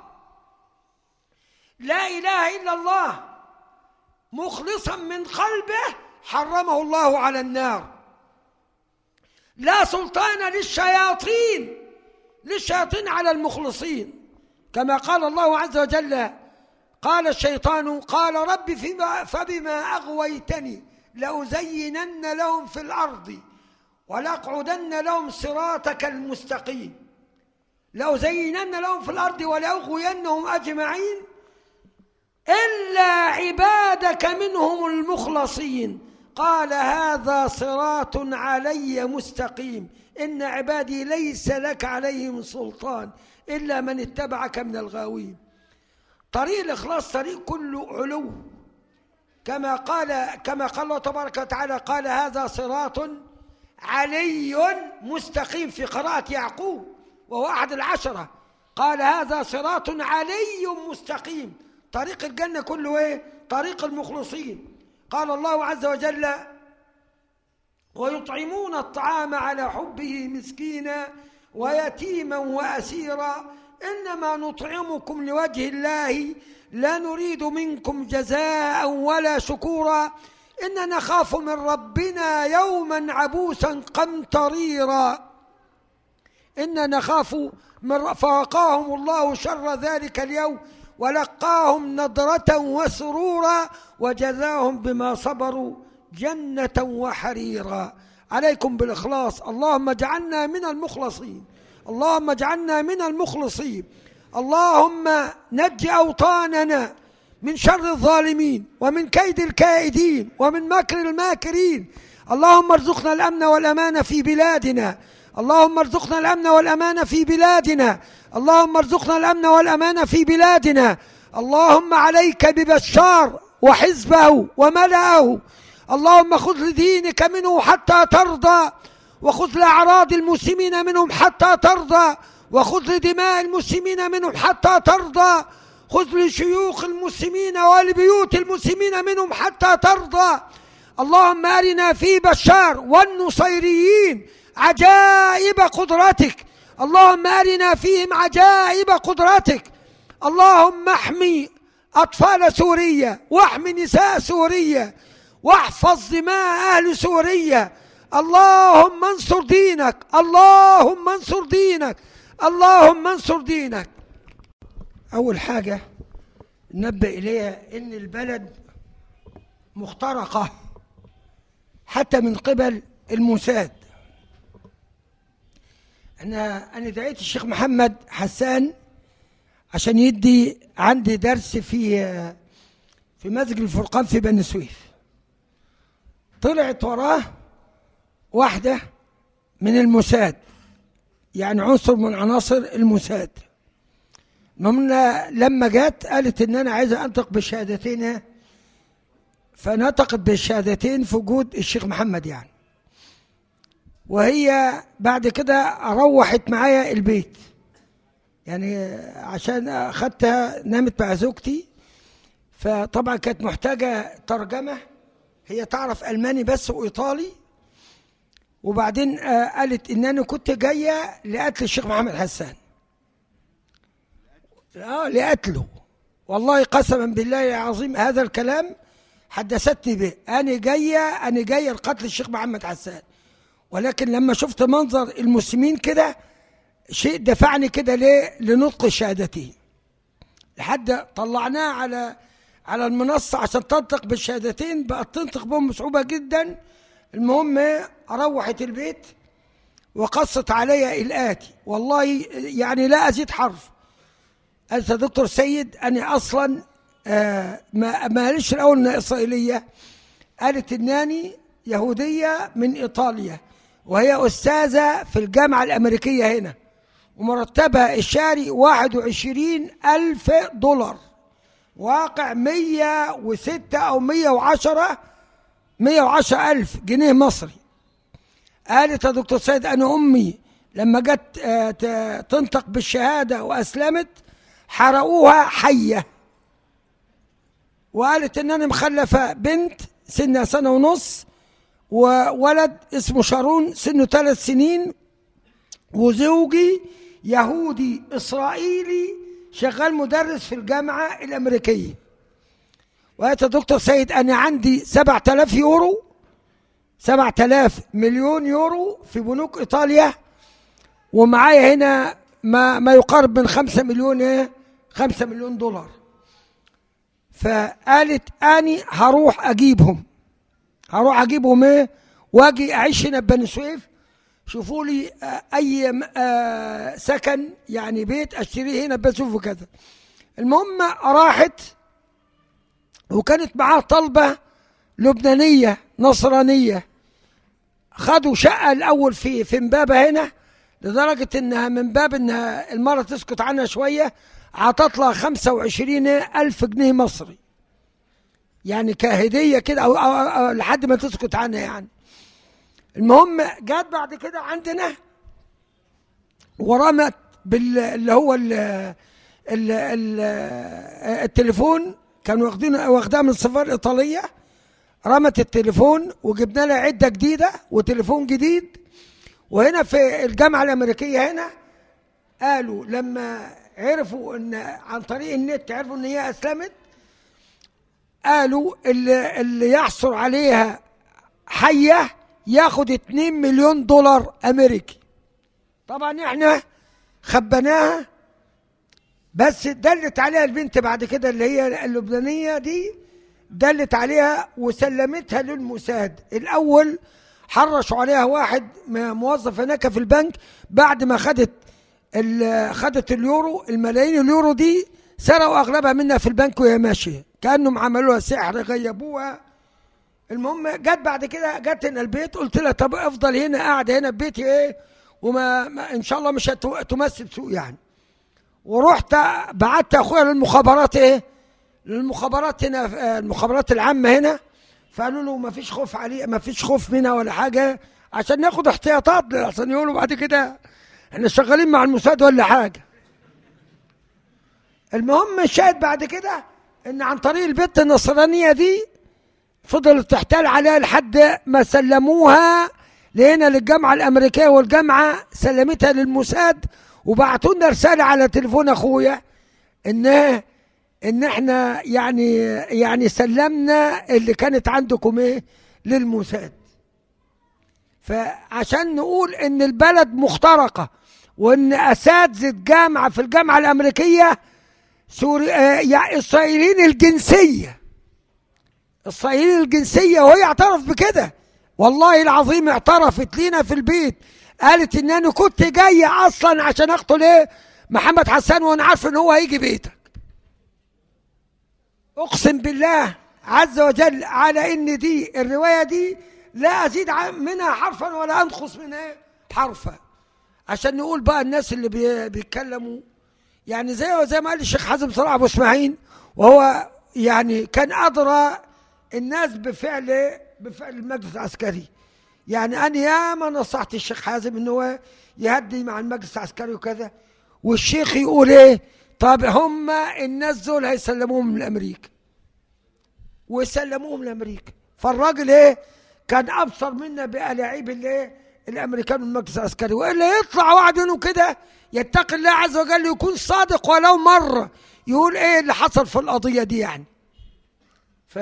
لا إله إلا الله مخلصا من قلبه حرمه الله على النار. لا سلطان للشياطين للشياطين على المخلصين، كما قال الله عز وجل: قال الشيطان قال رب فيما فبما أغويتني لأزينن لهم في الأرض ولأقعدن لهم صراطك المستقيم. لأزينن لهم في الأرض ولأغوينهم أجمعين إلا عبادك منهم المخلصين. قال هذا صراط علي مستقيم إن عبادي ليس لك عليهم سلطان إلا من اتبعك من الغاوين. طريق الإخلاص طريق كله علو، كما قال كما قال الله تبارك وتعالى: قال هذا صراط علي مستقيم في قراءة يعقوب وهو أحد العشرة. قال هذا صراط علي مستقيم. طريق الجنة كله إيه؟ طريق المخلصين. قال الله عز وجل: ويطعمون الطعام على حبه مسكينا ويتيما وأسيرا إنما نطعمكم لوجه الله لا نريد منكم جزاء ولا شكورا إننا نخاف من ربنا يوما عبوسا قمطريرا إننا نخاف من فوقاهم الله شر ذلك اليوم ولقاهم نضرة وسرورا وجزاهم بما صبروا جنة وحريرا. عليكم بالإخلاص. اللهم اجعلنا من المخلصين، اللهم اجعلنا من المخلصين. اللهم نج أوطاننا من شر الظالمين ومن كيد الكائدين ومن مكر الماكرين. اللهم ارزقنا الأمن والأمان في بلادنا، اللهم ارزقنا الأمن والأمان في بلادنا، اللهم ارزقنا الأمن والأمان في بلادنا. اللهم عليك ببشار وحزبه وملأه. اللهم خذ لدينك منه حتى ترضى، وخذ لأعراض المسلمين منهم حتى ترضى، وخذ لدماء المسلمين منهم حتى ترضى، خذ لشيوخ المسلمين ولبيوت المسلمين منهم حتى ترضى. اللهم أرنا في بشار والنصيريين عجائب قدرتك، اللهم أرنا فيهم عجائب قدرتك. اللهم احمي أطفال سوريا واحمي نساء سوريا واحفظ دماء أهل سوريا. اللهم انصر دينك، اللهم انصر دينك، اللهم انصر دينك. أول حاجة ننبه إليها إن البلد مخترقة حتى من قبل الموساد. أنا أنا دعيت الشيخ محمد حسان عشان يدي عندي درس في في مسجد الفرقان في بني سويف. طلعت وراه واحدة من الموساد، يعني عنصر من عناصر الموساد. لما جت قالت إن أنا عايزة أنطق بالشهادتين، فنطقت بالشهادتين في وجود الشيخ محمد يعني. وهي بعد كده روحت معايا البيت، يعني عشان أخدتها نامت مع زوجتي، فطبعا كانت محتاجة ترجمة، هي تعرف ألماني بس وإيطالي. وبعدين قالت إن أنا كنت جاية لقتل الشيخ محمد حسان، اه لقتله. والله قسما بالله العظيم هذا الكلام حدثتني به. أنا جاية أنا جاية لقتل الشيخ محمد حسان، ولكن لما شفت منظر المسلمين كده شيء دفعني كده ليه لنطق الشهادتين، لحد طلعناه على على المنصة عشان تنطق بالشهادتين، بقت تنطق بهم بصعوبة جدا. المهم روحت البيت وقصت علي الآتي، والله يعني لا أزيد حرف. قالت يا دكتور سيد أنا أصلا آه ما ماليش الأول إنها إسرائيلية، قالت إنني يهودية من إيطاليا، وهي أستاذة في الجامعة الأمريكية هنا، ومرتبها الشهري واحد وعشرين ألف دولار، واقع مية وستة أو مية وعشرة مية وعشرة ألف جنيه مصري. قالت يا دكتور سيد أنا أمي لما جت تنطق بالشهادة وأسلمت حرقوها حية، وقالت إن أنا مخلفة بنت سنها سنة ونص وولد اسمه شارون سنه ثلاث سنين، وزوجي يهودي إسرائيلي شغال مدرس في الجامعة الأمريكية. وقالت يا دكتور سيد أنا عندي سبعة آلاف يورو سبعة آلاف مليون يورو في بنوك إيطاليا، ومعايا هنا ما ما يقارب من خمسة مليون ايه خمسة مليون دولار. فقالت اني هروح اجيبهم هروح اجيبهم ايه واجي اعيش هنا ببني سويف، شوفوا لي اي سكن يعني بيت اشتريه هنا ببني سويف وكذا. المهم راحت وكانت معاه طلبة لبنانية نصرانية، خدوا شقة الاول في في امبابة هنا، لدرجة انها من باب انها المرة تسكت عنها شوية عطت لها خمسة وعشرين ألف جنيه مصري، يعني كهدية كده أو, أو, أو, أو لحد ما تسكت عنها يعني. المهم جات بعد كده عندنا ورمت باللي هو ال ال ال التليفون، كانوا واخدين واخدها من السفارة الإيطالية، رمت التليفون وجبنا لها عدة جديدة وتليفون جديد. وهنا في الجامعة الأمريكية هنا قالوا لما عرفوا ان عن طريق النت عرفوا ان هي اسلمت، قالوا اللي, اللي يحصل عليها حية ياخد اتنين مليون دولار امريكي. طبعا احنا خبناها، بس دلت عليها البنت بعد كده اللي هي اللبنانية دي، دلت عليها وسلمتها للموساد. الاول حرشوا عليها واحد موظف هناك في البنك، بعد ما خدت خدت اليورو الملايين اليورو دي سرقوا اغلبها منها في البنك وهي ماشيه، كانهم عملوا لها سحر غيبوها. المهم جت بعد كده جت هنا البيت، قلت لها طب افضل هنا قاعده هنا في بيتي ايه وما ان شاء الله مش هتمثل سوء يعني. ورحت بعت اخويا للمخابرات ايه للمخابرات هنا المخابرات العامه هنا، فقالوا له ما فيش خوف عليه ما فيش خوف منها ولا حاجه عشان ناخد احتياطات عشان يقولوا بعد كده احنا شغالين مع الموساد ولا حاجه. المهم الشاهد بعد كده ان عن طريق البنت النصرانيه دي فضلت تحتال عليها لحد ما سلموها لهنا للجامعه الامريكيه، والجامعه سلمتها للموساد، وبعتوا لنا رساله على تليفون اخويا ان ان احنا يعني يعني سلمنا اللي كانت عندكم ايه للموساد. فعشان نقول ان البلد مخترقه، وان اساتذه جامعه في الجامعه الامريكيه سوري يعني اسرائيليين الجنسيه اسرائيليين الجنسيه وهي اعترف بكده، والله العظيم اعترفت لينا في البيت، قالت ان انا كنت جايه اصلا عشان اقتل ايه محمد حسان وانا عارف ان هو هيجي بيتك. اقسم بالله عز وجل على ان دي الروايه دي لا ازيد منها حرفا ولا انقص منها حرفا، عشان نقول بقى الناس اللي بي بيتكلموا يعني زي زي ما قال الشيخ حازم صلاح ابو اسماعيل، وهو يعني كان ادرى الناس بفعل بفعل المجلس العسكري. يعني انا ياما نصحت الشيخ حازم انه هو يهدي مع المجلس العسكري وكذا، والشيخ يقول ايه طب هم الناس دول هيسلموهم لامريكا ويسلموهم لامريكا. فالراجل ايه كان ابصر منا بالاعيب الايه الامريكان والمجلس العسكري، والا يطلع واحد منهم كده يتقي الله عز وجل يكون صادق ولو مره يقول ايه اللي حصل في القضيه دي يعني. ف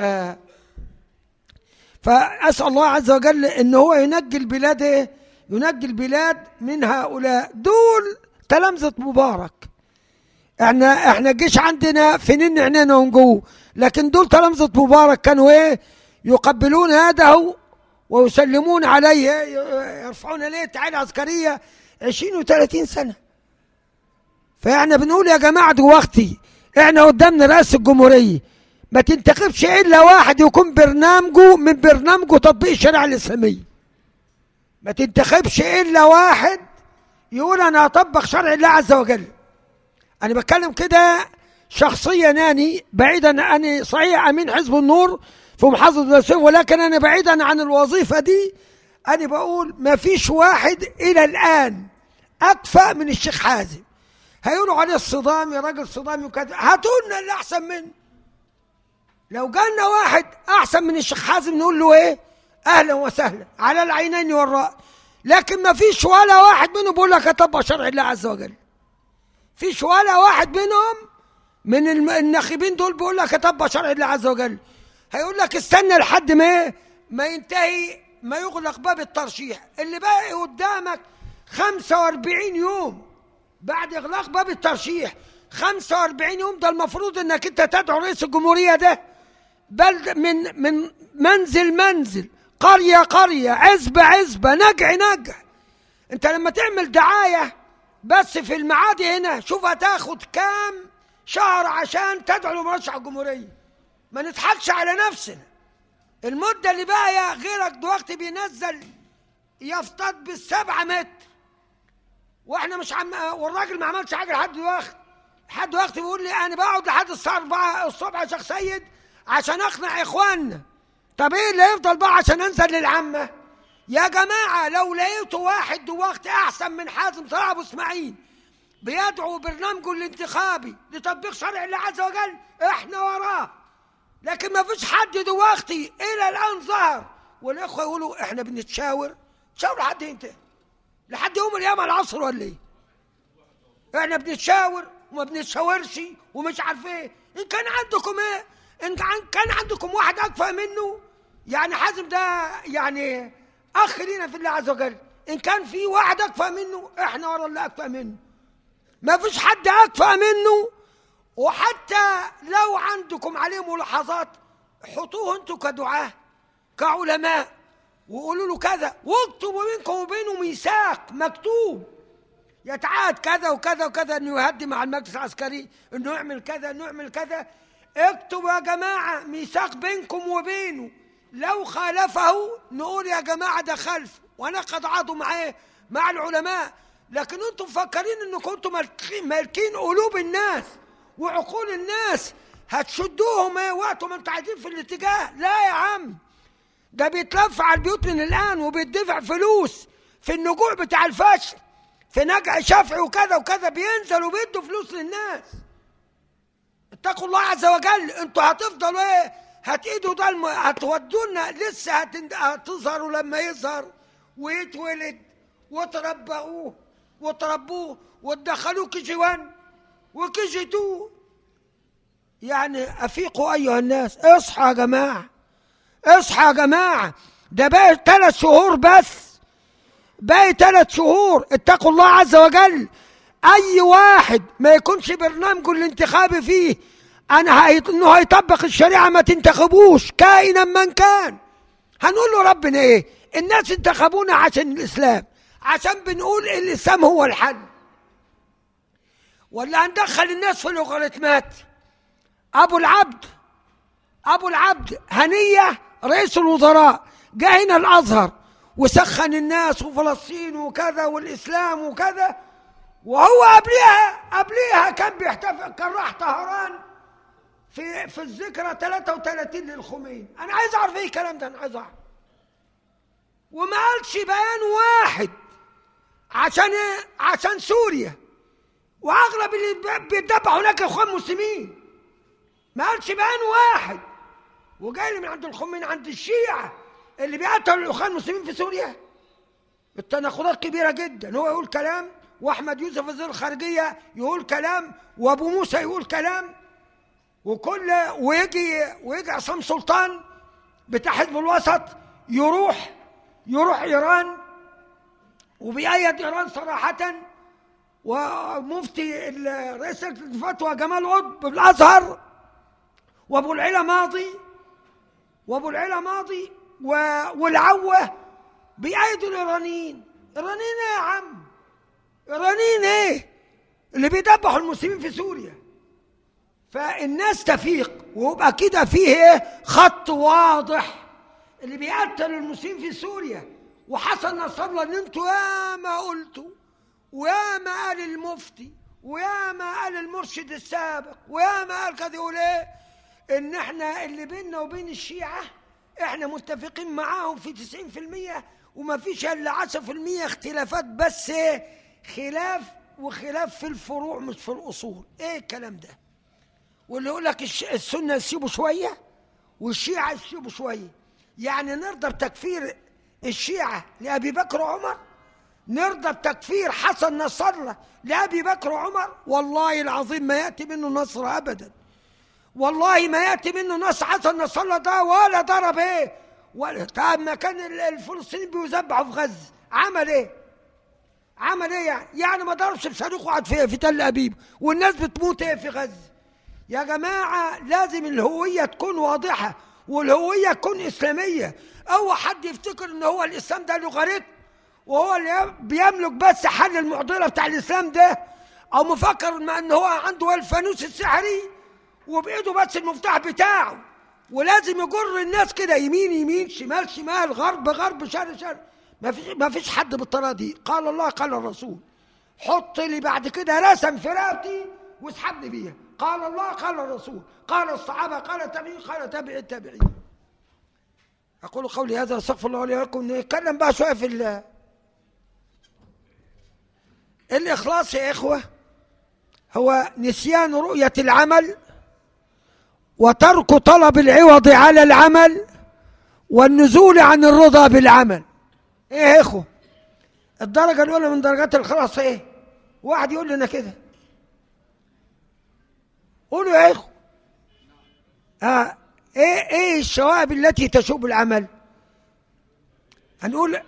فاسال الله عز وجل ان هو ينجي البلاد ايه ينجي البلاد من هؤلاء دول تلامذه مبارك. احنا احنا الجيش عندنا فينين عينينا ونجوه، لكن دول تلامذه مبارك كانوا ايه يقبلون يده ويسلمون عليه، يرفعون اليه تعالى عسكريه عشرين وثلاثين سنه. فاحنا بنقول يا جماعة دلوقتي احنا قدامنا رئاسة الجمهورية، ما تنتخبش الا واحد يكون برنامجه من برنامجه تطبيق الشريعة الإسلامية. ما تنتخبش الا واحد يقول انا هطبق شرع الله عز وجل. انا بتكلم كده شخصيا، اني بعيدا، اني صحيح امين حزب النور في محافظة الدقهلية، ولكن انا بعيدا عن الوظيفة دي، انا بقول ما فيش واحد الى الان اكفأ من الشيخ حازم. هيقولوا عليه الصدامي، راجل صدامي وكذا، هاتوا لنا اللي احسن منه. لو جالنا واحد احسن من الشيخ حازم نقول له ايه؟ اهلا وسهلا على العينين والراس. لكن ما فيش ولا واحد منهم بيقول لك اطبق شرع الله عز وجل. فيش ولا واحد منهم من الناخبين دول بيقول لك اطبق شرع الله عز وجل. هيقول لك استنى لحد ما ما ينتهي، ما يغلق باب الترشيح. اللي باقي قدامك خمسة وأربعين يوم بعد اغلاق باب الترشيح، خمسة وأربعين يوم. ده المفروض انك انت تدعو رئيس الجمهورية ده بلد من من منزل منزل، قرية قرية، عزبة عزبة، نجع نجع. انت لما تعمل دعاية بس في المعادي هنا، شوف هتاخد كام شهر عشان تدعو لمرشح الجمهورية. ما نضحكش على نفسنا. المدة اللي باقية غيرك دلوقتي بينزل يفتض بالسبعة متر، واحنا مش عم، والراجل ما عملش حاجة لحد دلوقتي. لحد دلوقتي بيقول لي انا بقعد لحد الساعة أربعة الصبح يا شيخ سيد عشان اقنع اخواننا. طب ايه اللي يفضل بقى عشان انزل للعامة؟ يا جماعة لو لقيتوا واحد دلوقتي احسن من حازم صلاح ابو اسماعيل بيدعو برنامجه الانتخابي لتطبيق شرع الله عز وجل، احنا وراه. لكن ما فيش حد دلوقتي الى الان ظهر. والاخوه يقولوا احنا بنتشاور، تشاور لحد امتى؟ لحد يوم القيامه العصر ولا ايه؟ احنا بنتشاور وما بنتشاورش ومش عارف ايه. ان كان عندكم ايه؟ ان كان عندكم واحد اكفأ منه، يعني حازم ده يعني اخ لينا في الله عز وجل، ان كان في واحد اكفأ منه احنا ورا اللي اكفأ منه. ما فيش حد اكفأ منه. وحتى لو عندكم عليه ملاحظات حطوه انتوا كدعاة كعلماء وقولوا له كذا، واكتبوا بينكم وبينه ميثاق مكتوب يتعهد كذا وكذا وكذا، انه يهدي مع المجلس العسكري، انه يعمل كذا، انه يعمل كذا. اكتبوا يا جماعه ميثاق بينكم وبينه، لو خالفه نقول يا جماعه ده خلف ونقض عضو معاه مع العلماء. لكن انتم مفكرين انكم انتم مالكين قلوب الناس وعقول الناس، هتشدوهم ايه وقت ما انتوا عايزين في الاتجاه؟ لا يا عم، ده بيتلف على البيوت من الان وبيدفع فلوس في النجوع بتاع الفشل، في نجع شافعي وكذا وكذا، بينزلوا بيدوا فلوس للناس. اتقوا الله عز وجل. انتوا هتفضلوا ايه؟ هتقيدوا ده الم... هتودونا لسه هتند... هتظهروا لما يظهر ويتولد وتربوه وتربوه وتدخلوه كي جي واحد وكي جي اتنين. يعني افيقوا ايها الناس، اصحى يا جماعه، اصحى يا جماعه. ده باقي ثلاث شهور بس، باقي ثلاث شهور. اتقوا الله عز وجل. اي واحد ما يكونش برنامجه الانتخابي فيه انا هي... انه هيطبق الشريعه ما تنتخبوش كائنا من كان. هنقول له ربنا ايه؟ الناس انتخبونا عشان الاسلام، عشان بنقول الاسلام هو الحل، ولا هندخل الناس في لوغاريتمات؟ ابو العبد ابو العبد هنيه رئيس الوزراء جاء هنا الازهر وسخن الناس وفلسطين وكذا والاسلام وكذا، وهو قبليها قبليها كان بيحتفل، كان راح طهران في في الذكرى ثلاثة وثلاثين للخميني. انا عايز اعرف ايه الكلام ده، انا عايز اعرف. وما قالش بيان واحد عشان ايه؟ عشان سوريا، واغلب اللي بيتذبحوا هناك اخوان مسلمين. ما قالش بيان واحد. وجاي من عند الخميني، عند الشيعة اللي بيقتلوا الاخوان المسلمين في سوريا. التناقضات كبيرة جدا. هو يقول كلام، واحمد يوسف وزير الخارجية يقول كلام، وابو موسى يقول كلام، وكل ويجي ويجي عصام سلطان بتاع حزب الوسط يروح يروح ايران وبيأيد ايران صراحة. ومفتي رئيس الفتوى جمال قطب بالازهر وابو العلا ماضي وابو العلا ماضي والعوه بيأيدوا الايرانيين. ايرانيين ايه يا عم؟ ايرانيين ايه؟ اللي بيدبحوا المسلمين في سوريا. فالناس تفيق ويبقى كده فيه خط واضح اللي بيقتلوا المسلمين في سوريا. وحسن نصر الله اللي انتوا يا ما قلتوا ويا ما قال المفتي ويا ما قال المرشد السابق ويا ما قال كده يقول ايه؟ ان احنا اللي بيننا وبين الشيعة احنا متفقين معاهم في تسعين في المية وما فيش الا عشرة في المية اختلافات، بس خلاف وخلاف في الفروع مش في الاصول. ايه الكلام ده؟ واللي يقول لك السنة يسيبوا شوية والشيعة يسيبوا شوية، يعني نرضى بتكفير الشيعة لأبي بكر وعمر؟ نرضى بتكفير حسن نصر الله لأبي بكر وعمر؟ والله العظيم ما يأتي منه نصر أبدا، والله ما يأتي منه نصر. حسن نصر الله ده ولا ضرب ايه ولا طب ما كان الفلسطينيين بيذبحوا في غزة عمل ايه؟ عمل ايه يعني؟ يعني ما ضربش بصاروخ وقعد في في تل أبيب والناس بتموت ايه في غزة؟ يا جماعة لازم الهوية تكون واضحة والهوية تكون إسلامية. أو حد يفتكر إن هو الإسلام ده لغريت وهو اللي بيملك بس حل المعضلة بتاع الإسلام ده، أو مفكر ما إن هو عنده الفانوس السحري وبإيده بس المفتاح بتاعه ولازم يجر الناس كده يمين يمين شمال شمال غرب غرب شرق شرق. ما فيش ما فيش حد بالطريقة دي. قال الله قال الرسول. حط لي بعد كده رسم في رقبتي واسحبني بيها. قال الله قال الرسول قال الصحابة قال التابعين قال تابع التابعين. أقول قولي هذا استغفر الله لي ولكم. نتكلم بقى شوية في ال الإخلاص يا إخوة. هو نسيان رؤية العمل وترك طلب العوض على العمل والنزول عن الرضا بالعمل. إيه يا إخوة؟ الدرجة الأولى من درجات الإخلاص إيه؟ واحد يقول لنا كده قولوا يا إخوة. آه إيه إيه الشوائب التي تشوب العمل؟ هنقول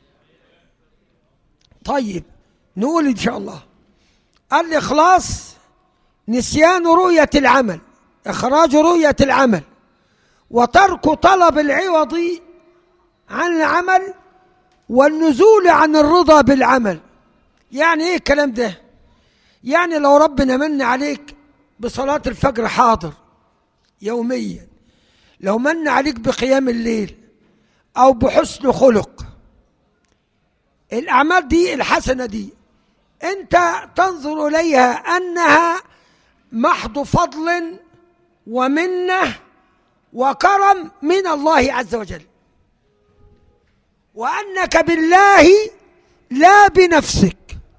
طيب نقول إن شاء الله. الإخلاص نسيان رؤية العمل، إخراج رؤية العمل، وترك طلب العوض عن العمل، والنزول عن الرضا بالعمل. يعني إيه الكلام ده؟ يعني لو ربنا من عليك بصلاة الفجر حاضر يوميا، لو من عليك بقيام الليل أو بحسن خلق، الأعمال دي الحسنة دي أنت تنظر إليها أنها محض فضل ومنة وكرم من الله عز وجل، وأنك بالله لا بنفسك.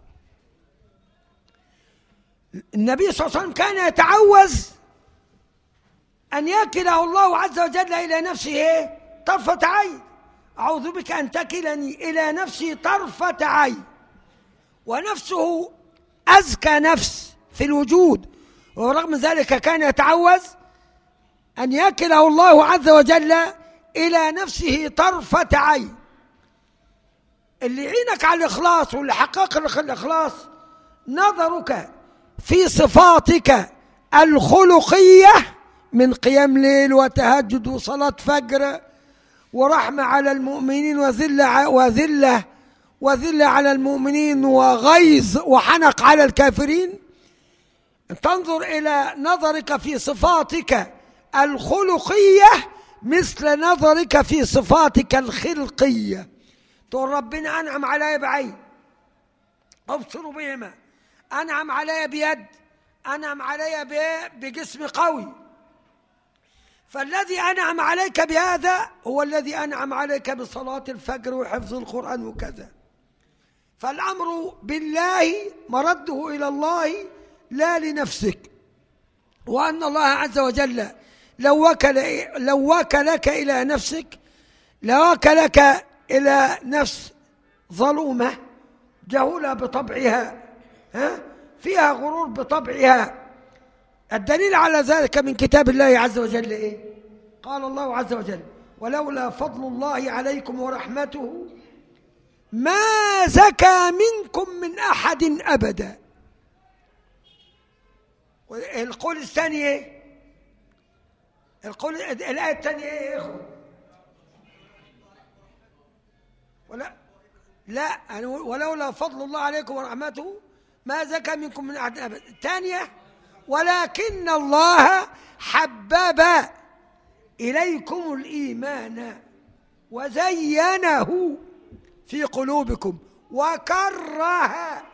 النبي صلى الله عليه وسلم كان يتعوذ أن يكله الله عز وجل إلى نفسه طرفة عين. أعوذ بك أن تكلني إلى نفسي طرفة عين. ونفسه أزكى نفس في الوجود، ورغم ذلك كان يتعوذ أن يكله الله عز وجل إلى نفسه طرفة عين. اللي يعينك على الإخلاص واللي حقق لك الإخلاص نظرك في صفاتك الخلقية من قيام ليل وتهجد وصلاة فجر ورحمة على المؤمنين وذلة وذلة وذلة على المؤمنين وغيظ وحنق على الكافرين. تنظر إلى نظرك في صفاتك الخلقية مثل نظرك في صفاتك الخلقية. تقول ربنا أنعم علي بعين أبصر بهما، أنعم علي بيد، أنعم علي بجسم قوي. فالذي أنعم عليك بهذا هو الذي أنعم عليك بصلاة الفجر وحفظ القرآن وكذا. فالأمر بالله مرده إلى الله لا لنفسك، وأن الله عز وجل لو وكل لو وكلك إلى نفسك لو وكلك إلى نفس ظلومة جهولة بطبعها، ها فيها غرور بطبعها. الدليل على ذلك من كتاب الله عز وجل إيه؟ قال الله عز وجل ولولا فضل الله عليكم ورحمته ما زكى منكم من أحد أبدا. القول الثاني إيه؟ القول الآية الثانية إيه يا إخوة؟ ولا لا ولولا فضل الله عليكم ورحمته ما زكى منكم من أحد أبدا. الثانية ولكن الله حبب إليكم الإيمان وزينه في قلوبكم وكره،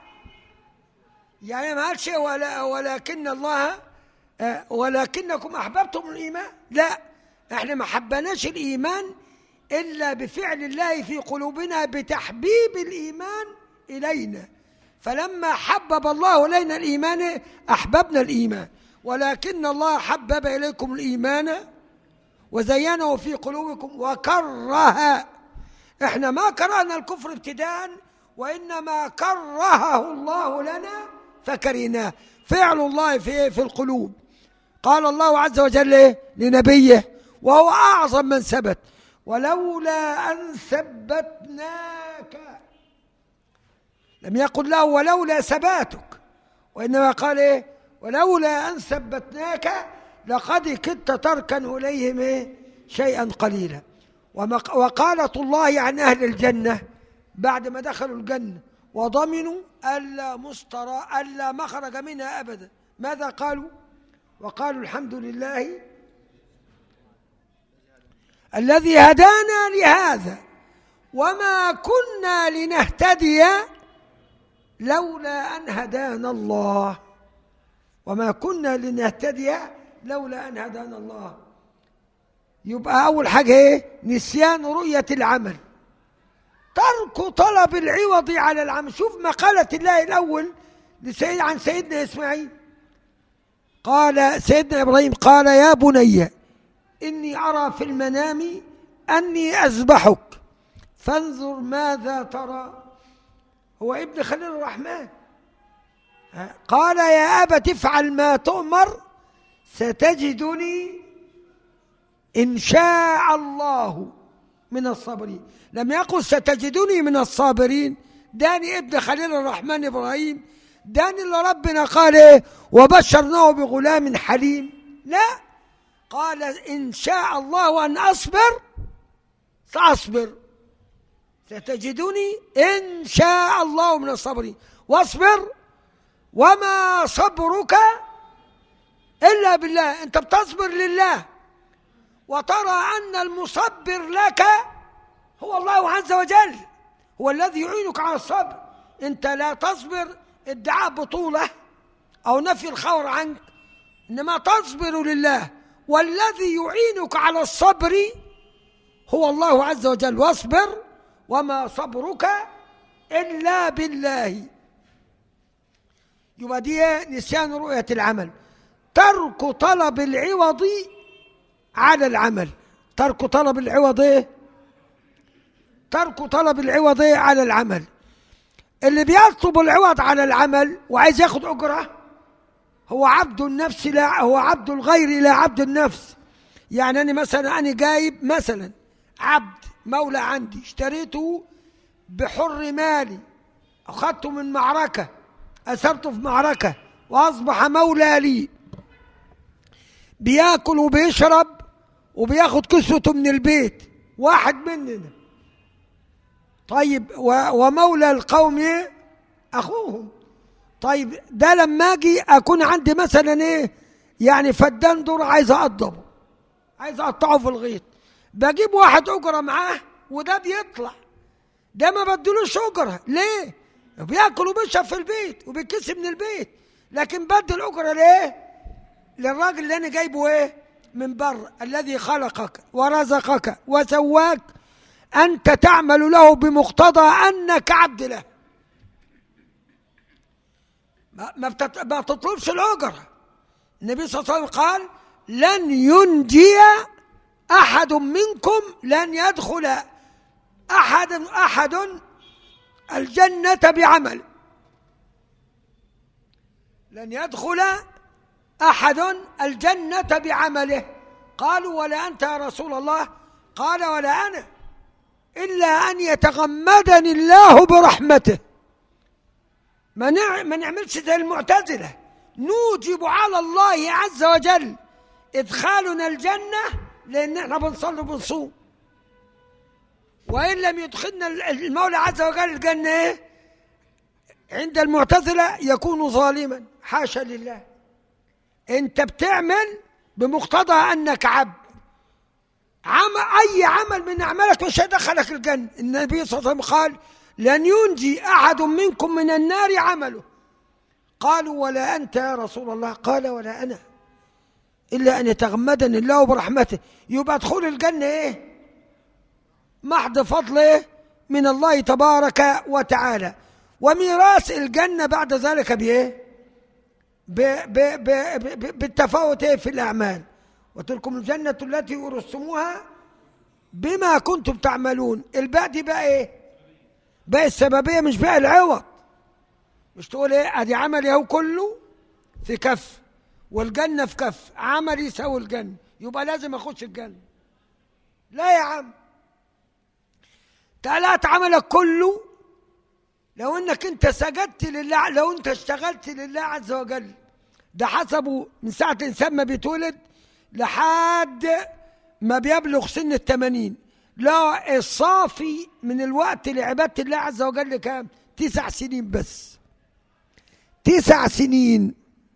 يعني ما قالش ولا ولكن الله ولكنكم أحببتم الإيمان، لا، احنا ما حبناش الإيمان إلا بفعل الله في قلوبنا بتحبيب الإيمان إلينا، فلما حبب الله إلينا الإيمان أحببنا الإيمان. ولكن الله حبب إليكم الإيمان وزينه في قلوبكم وكره، احنا ما كرهنا الكفر ابتداء، وإنما كرهه الله لنا فكرهناه، فعل الله في في القلوب. قال الله عز وجل لنبيه وهو أعظم من ثبت: ولولا أن ثبتناك. لم يقل له ولولا ثباتك، وإنما قال إيه؟ ولولا أن ثبتناك لقد كدت تركن إليهم إيه؟ شيئا قليلا. وقالت الله عن أهل الجنة بعد ما دخلوا الجنة وضمنوا ألا مسترى ألا مخرج منها أبدا، ماذا قالوا؟ وقالوا الحمد لله الذي هدانا لهذا وما كنا لنهتدي لولا أن هدانا الله، وما كنا لنهتدي لولا أن هدانا الله. يبقى أول حاجة إيه؟ نسيان رؤية العمل، ترك طلب العوض على العمل. شوف مقالة الله الأول لسيد عن سيدنا إسماعيل، قال سيدنا إبراهيم قال يا بني إني أرى في المنام أني أذبحك فانظر ماذا ترى. هو ابن خليل الرحمن. قال يا أبت افعل ما تؤمر ستجدني إن شاء الله من الصابرين. لم يقل ستجدني من الصابرين، داني ابن خليل الرحمن إبراهيم، داني اللي ربنا قال إيه وبشرناه بغلام حليم، لا، قال إن شاء الله أن أصبر سأصبر، ستجدني إن شاء الله من الصابرين. واصبر وما صبرك إلا بالله، أنت بتصبر لله وترى أن المصبر لك هو الله عز وجل، هو الذي يعينك على الصبر. أنت لا تصبر ادعاء بطولة أو نفي الخور عنك، إنما تصبر لله، والذي يعينك على الصبر هو الله عز وجل. واصبر وما صبرك إلا بالله. يبقى دي نسيان رؤية العمل، ترك طلب العوض على العمل. ترك طلب العوض ايه؟ ترك طلب العوض ايه على العمل. اللي بيطلب العوض على العمل وعايز ياخد أجرة هو عبد النفس، لا هو عبد الغير لا عبد النفس. يعني أنا مثلا أنا جايب مثلا عبد مولى عندي، اشتريته بحر مالي، أخذته من معركة، أسرته في معركة وأصبح مولى لي، بياكل وبيشرب وبياخد كسوته من البيت، واحد مننا. طيب ومولى القوم ايه؟ أخوهم. طيب ده لما أجي أكون عندي مثلا إيه؟ يعني فدان دور عايز أقضبه، عايز أقطعه في الغيط، بجيب واحد أجرة معاه وده بيطلع، ده ما بدلوش أجرة، ليه؟ بياكل وبيشرب في البيت وبيكسب من البيت، لكن بدل أجرة ليه؟ للراجل اللي أنا جايبه إيه؟ من بره، الذي خلقك ورزقك وسواك، أنت تعمل له بمقتضى أنك عبد له، ما ما تطلبش الأجرة. النبي صلى الله عليه وسلم قال لن ينجي أحد منكم، لن يدخل أحد أحد الجنة بعمل، لن يدخل أحد الجنة بعمله. قالوا ولا أنت يا رسول الله؟ قال ولا أنا، إلا أن يتغمدني الله برحمته. ما نعملش زي المعتزلة نوجب على الله عز وجل إدخالنا الجنة لأن احنا بنصلي وبنصوم، وإن لم يدخلنا المولى عز وجل الجنة عند المعتزلة يكون ظالما، حاشا لله. انت بتعمل بمقتضى انك عبد، عم اي عمل من اعمالك مش هيدخلك الجنة. النبي صلى الله عليه وسلم قال لن ينجي احد منكم من النار عمله. قالوا ولا انت يا رسول الله؟ قال ولا انا، الا ان يتغمدني الله برحمته. يبقى دخول الجنة ايه؟ محض فضل ايه؟ من الله تبارك وتعالى. وميراث الجنة بعد ذلك بايه؟ بالتفاوت في الأعمال. وتلكم الجنة التي أورثتموها بما كنتم تعملون. الباء دي بقى ايه؟ باء السببية، مش باء العوض. مش تقول ايه ادي عملي اهو كله في كف والجنة في كف، عملي يساوي الجنة يبقى لازم اخش الجنة. لا يا عم، تلات عملك كله لو انك انت سجدت لله، لو انت اشتغلت لله عز وجل، ده حسبه من ساعة الانسان ما بيتولد لحد ما بيبلغ سن الثمانين. لا، الصافي من الوقت لعبادة الله عز وجل كام؟ تسع سنين بس. تسع سنين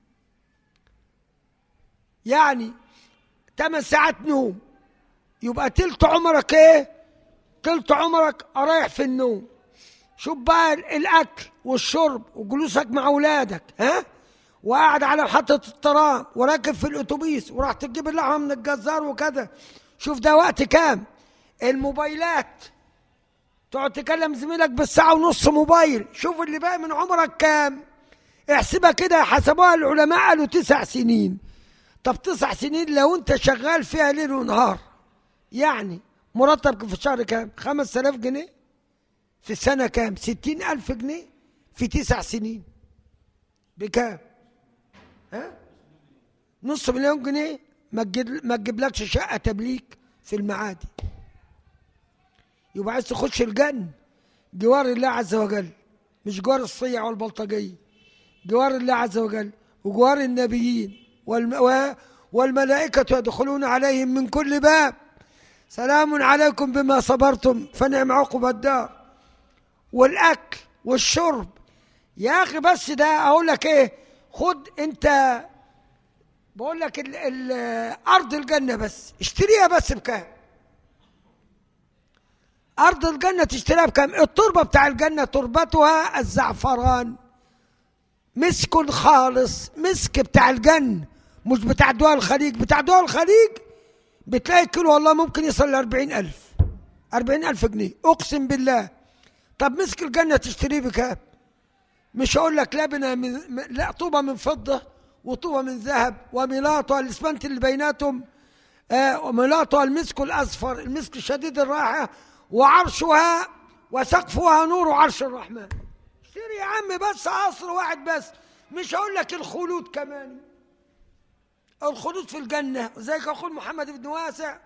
يعني ثمان ساعات نوم، يبقى تلت عمرك ايه؟ تلت عمرك رايح في النوم. شوف بقى الاكل والشرب وجلوسك مع اولادك، ها، وقاعد على محطة الترام وراكب في الاتوبيس وراح تجيب اللحمة من الجزار وكذا. شوف ده وقت كام؟ الموبايلات، تقعد تكلم زميلك بالساعة ونص موبايل. شوف اللي باقي من عمرك كام؟ احسبها كده، حسبوها العلماء قالوا تسع سنين. طب تسع سنين لو انت شغال فيها ليل ونهار، يعني مرتبك في الشهر كام؟ خمس آلاف جنيه. في السنة كام؟ ستين ألف جنيه. في تسع سنين بكام؟ ها؟ نص مليون جنيه. ما تجيب ما تجيبلكش شقة تمليك في المعادي. يبقى عايز تخش الجنة جوار الله عز وجل، مش جوار الصيع والبلطجية، جوار الله عز وجل وجوار النبيين والملائكة يدخلون عليهم من كل باب سلام عليكم بما صبرتم فنعم عقب الدار. والأكل والشرب يا أخي، بس ده أقول لك إيه، خد أنت، بقول لك ال ال أرض الجنة بس اشتريها بس بكام؟ أرض الجنة تشتريها بكام؟ التربة بتاع الجنة تربتها الزعفران، مسك خالص، مسك بتاع الجنة، مش بتاع دول الخليج. بتاع دول الخليج بتلاقي كيلو والله ممكن يصل لأربعين ألف، أربعين ألف جنيه أقسم بالله. طب مسك الجنة تشتريه بكام؟ مش هقول لك لبنة من لا، طوبة من فضة وطوبة من ذهب وملاطها الاسمنت اللي بيناتهم، آه وملاطها المسك الأصفر، المسك الشديد الرائحة، وعرشها وسقفها نور عرش الرحمن. اشتري يا عم بس عصر واحد بس، مش هقول لك الخلود كمان. الخلود في الجنة زي أخونا محمد بن واسع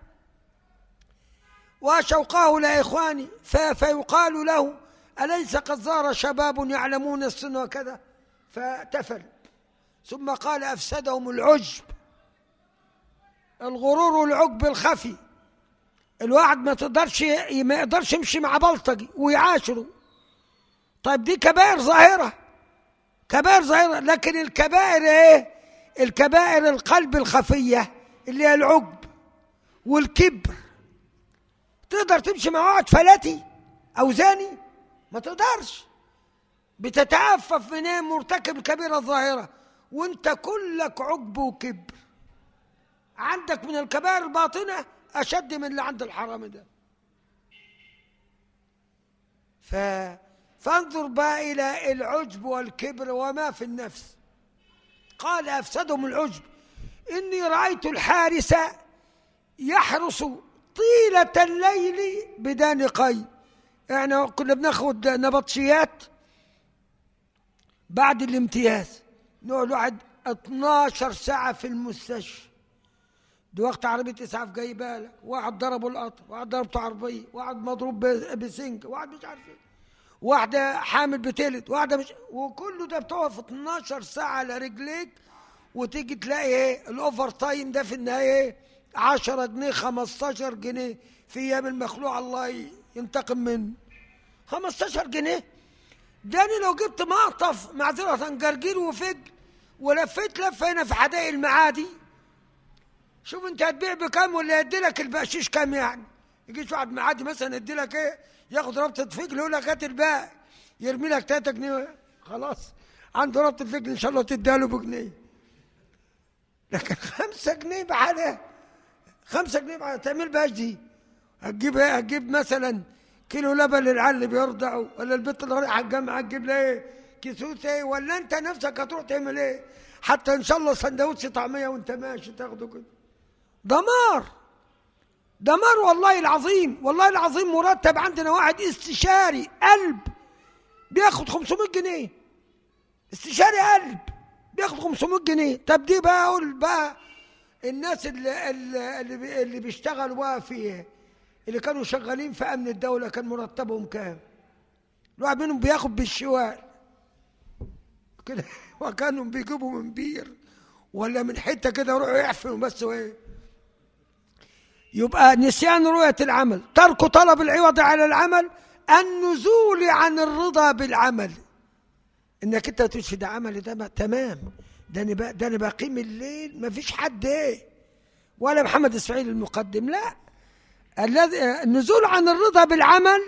وشوقاه لإخواني فيقال له أليس قد زار شباب يعلمون السن وكذا؟ فتفل ثم قال أفسدهم العجب، الغرور والعجب الخفي. الواحد ما تقدرش ما يقدرش يمشي مع بلطجي ويعاشره. طيب دي كبائر ظاهرة، كبائر ظاهرة. لكن الكبائر ايه؟ الكبائر القلب الخفية اللي هي العجب والكبر. تقدر تمشي مع واحد فلاتي أو زاني؟ ما تقدرش. بتتعفف منين؟ مرتكب الكبيرة الظاهرة وانت كلك عجب وكبر. عندك من الكبائر الباطنة أشد من اللي عند الحرام ده. ف... فانظر بقى إلى العجب والكبر وما في النفس. قال أفسدهم العجب إني رأيت الحارس يحرس طيلة الليل بدانقي. احنا كنا بناخد نبطشيات بعد الامتياز، نقعد واحد اتناشر ساعة في المستشفى. دي وقت عربية إسعاف جايبه لك، واحد ضربه القطر، واحد ضربته عربية، واحد مضروب بسنج، واحد مش عارف ايه، واحدة حامل بتلد، واحدة مش، وكله ده بتقف اتناشر ساعة على رجليك. وتيجي تلاقي ايه الاوفر تايم ده في النهاية ايه؟ عشرة جنيه خمستاشر جنيه في ايام المخلوع الله ينتقم منه. خمستاشر جنيه ده أنا لو جبت مقطف معذرة جرجير وفج ولفيت لفة هنا في حدائق المعادي، شوف انت هتبيع بكام ولا يدي لك البقشيش كام؟ يعني يجيش واحد معادي مثلا يدي لك ايه، ياخد ربطة فجل يقول لك هات الباقي، يرمي لك تلاتة جنيه خلاص عنده ربطة فجل ان شاء الله تديها له بجنيه. لكن خمسة جنيه بحالها، خمسة جنيه بحالها تعمل بهاش دي؟ هتجيب ايه؟ هتجيب مثلا كيلو لبن للعيال اللي بيرضعوا، ولا البنت اللي رايحه الجامعه تجيب لها ايه؟ كيسوس ايه؟ ولا انت نفسك هتروح تعمل ايه؟ حتى ان شاء الله سندوتش طعميه وانت ماشي تاخده كده. دمار دمار والله العظيم، والله العظيم. مرتب عندنا واحد استشاري قلب بياخد خمسمائة جنيه، استشاري قلب بياخد خمسمائة جنيه. طب دي بقى اقول بقى الناس اللي اللي, اللي بيشتغلوا بقى في اللي كانوا شغالين في امن الدوله كان مرتبهم كام؟ الواحد منهم بياخد بالشوال كده وكانوا بيجيبوا من بير ولا من حته كده يروحوا يحفروا بس. وايه؟ يبقى نسيان رؤيه العمل، ترك طلب العوض على العمل، النزول عن الرضا بالعمل. انك انت تقول ده عمل ده تمام، ده انا ده انا بقيم الليل ما فيش حد ايه ولا محمد اسماعيل المقدم، لا. الذي النزول عن الرضا بالعمل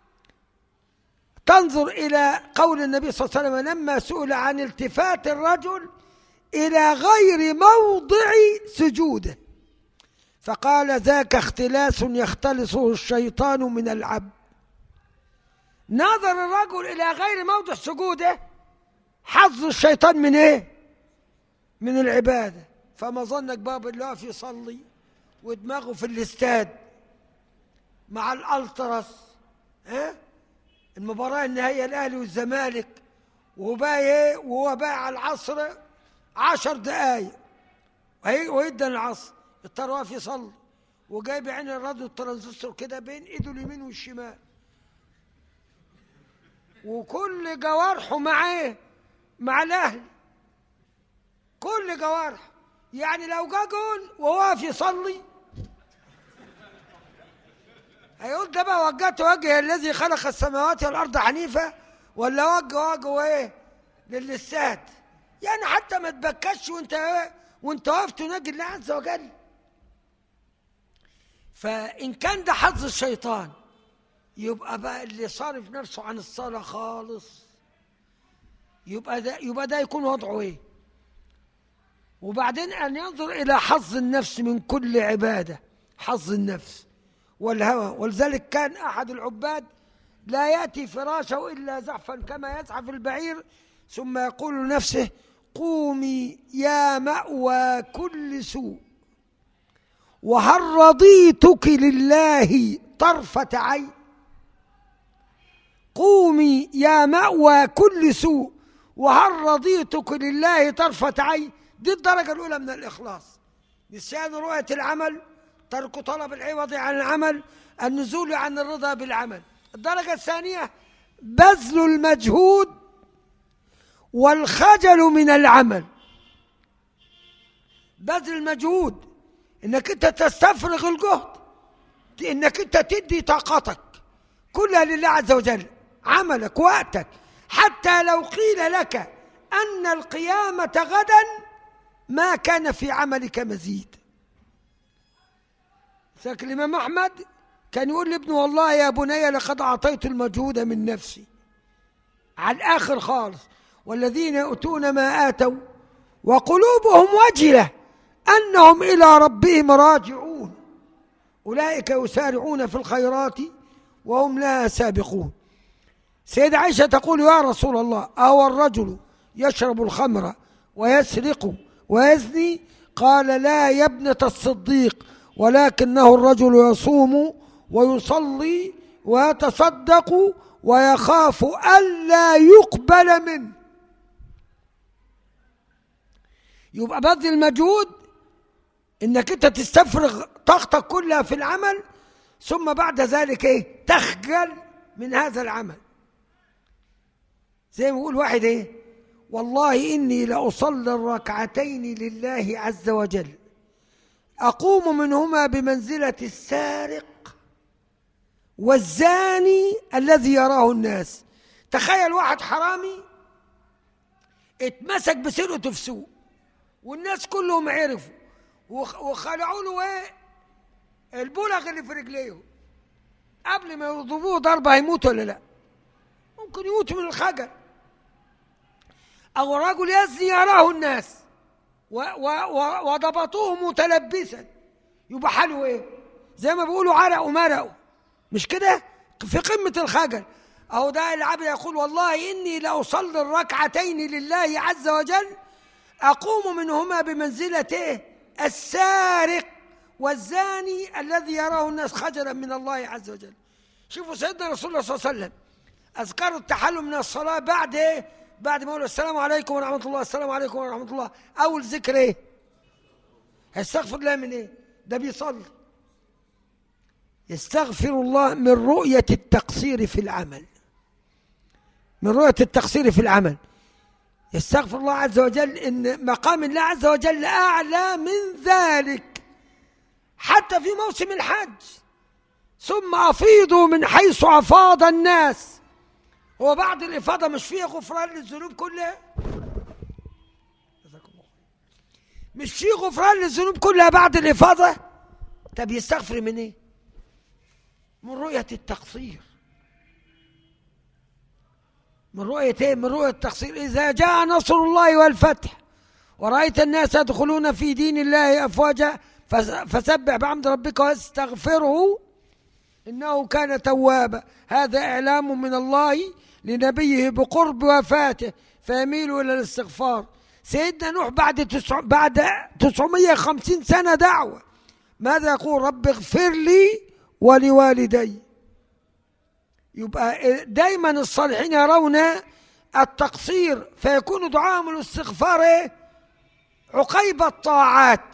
تنظر الى قول النبي صلى الله عليه وسلم لما سئل عن التفات الرجل الى غير موضع سجوده فقال ذاك اختلاس يختلسه الشيطان من العبد. نظر الرجل الى غير موضع سجوده حظ الشيطان من ايه؟ من العباده. فما ظنك باب اللي واقف يصلي ودماغه في الاستاد مع الالتراس، ها المباراه النهائيه الاهلي والزمالك، وباقي ايه؟ وهو باقي على العصر عشر دقائق ويدن العصر، اضطر واقف يصلي وجايب عين الراديو الترانزستور كده بين ايده اليمين والشمال، وكل جوارحه معاه مع الاهلي، كل جوارحه. يعني لو جا جون وهو واقف يصلي هيقول ده بقى وجهت وجه الذي خلق السماوات والارض حنيفه، ولا وجه وجهه ايه؟ للاستاد. يعني حتى ما تبكش وانت وانت واقف تناجي الله عز وجل. فان كان ده حظ الشيطان يبقى بقى اللي صارف نفسه عن الصلاه خالص، يبقى ده يبقى ده يكون وضعه ايه؟ وبعدين ان ينظر الى حظ النفس من كل عباده، حظ النفس والهوى. ولذلك كان احد العباد لا ياتي فراشه الا زحفا كما يزحف البعير، ثم يقول لنفسه قومي يا مأوى كل سوء، وهل رضيتك لله طرفة عين؟ قومي يا مأوى كل سوء وهل رضيتك لله طرفة عين. دي الدرجة الأولى من الإخلاص، نسيان رؤية العمل، ترك طلب العوض عن العمل، النزول عن الرضا بالعمل. الدرجة الثانية بذل المجهود والخجل من العمل. بذل المجهود انك انت تستفرغ الجهد، انك انت تدي طاقتك كلها لله عز وجل، عملك وقتك، حتى لو قيل لك ان القيامة غدا ما كان في عملك مزيد. لكن الإمام أحمد كان يقول لابنه والله يا بني لقد أعطيت المجهود من نفسي على الآخر خالص، والذين يؤتون ما آتوا وقلوبهم وجلة أنهم إلى ربهم راجعون أولئك يسارعون في الخيرات وهم لها سابقون. سيدة عائشة تقول يا رسول الله أهو الرجل يشرب الخمر ويسرق ويزني؟ قال لا يا ابنة الصديق، ولكنه الرجل يصوم ويصلي ويتصدق ويخاف ألا يقبل منه. يبقى بذل المجهود انك انت تستفرغ طاقتك كلها في العمل، ثم بعد ذلك ايه؟ تخجل من هذا العمل. زي ما يقول واحد ايه؟ والله اني لاصلي الركعتين لله عز وجل اقوم منهما بمنزلة السارق والزاني الذي يراه الناس. تخيل واحد حرامي اتمسك بسرقته في سوق، والناس كلهم عرفوا وخلعوا له ايه البلغ اللي في رجليه، قبل ما يضربوه ضربه هيموت ولا لا؟ ممكن يموت من الخجل. او رجل يزني يراه الناس وضبطوه متلبسا، يبقى حاله ايه؟ زي ما بيقولوا عرقوا مرقوا، مش كده؟ في قمه الخجل. أو ده العبد يقول والله إني لأصلي الركعتين لله عز وجل أقوم منهما بمنزلة إيه؟ السارق والزاني الذي يراه الناس خجلا من الله عز وجل. شوفوا سيدنا رسول الله صلى الله عليه وسلم أذكار التحلل من الصلاة بعد إيه؟ بعد ما يقول السلام عليكم ورحمة الله، السلام عليكم ورحمة الله، أول ذكر إيه؟ يستغفر الله من إيه؟ ده بيصلي. يستغفر الله من رؤية التقصير في العمل، من رؤية التقصير في العمل. يستغفر الله عز وجل إن مقام الله عز وجل أعلى من ذلك. حتى في موسم الحج ثم أفيضوا من حيث أفاض الناس، هو بعد الإفاضة مش فيه غفران للذنوب كلها؟ مش فيه غفران للذنوب كلها بعد الإفاضة؟ طب يستغفر من إيه؟ من رؤية التقصير، من رؤية ايه؟ من رؤية التقصير. إذا جاء نصر الله والفتح ورأيت الناس يدخلون في دين الله أفواجا فسبح بحمد ربك واستغفره إنه كان توابا. هذا إعلام من الله لنبيه بقرب وفاته فيميل إلى الاستغفار. سيدنا نوح بعد تسع بعد تسعمائة وخمسين سنة دعوة ماذا يقول؟ رب اغفر لي ولوالدي. يبقى دايما الصالحين يرون التقصير فيكون دعاءهم الاستغفار عقيب الطاعات.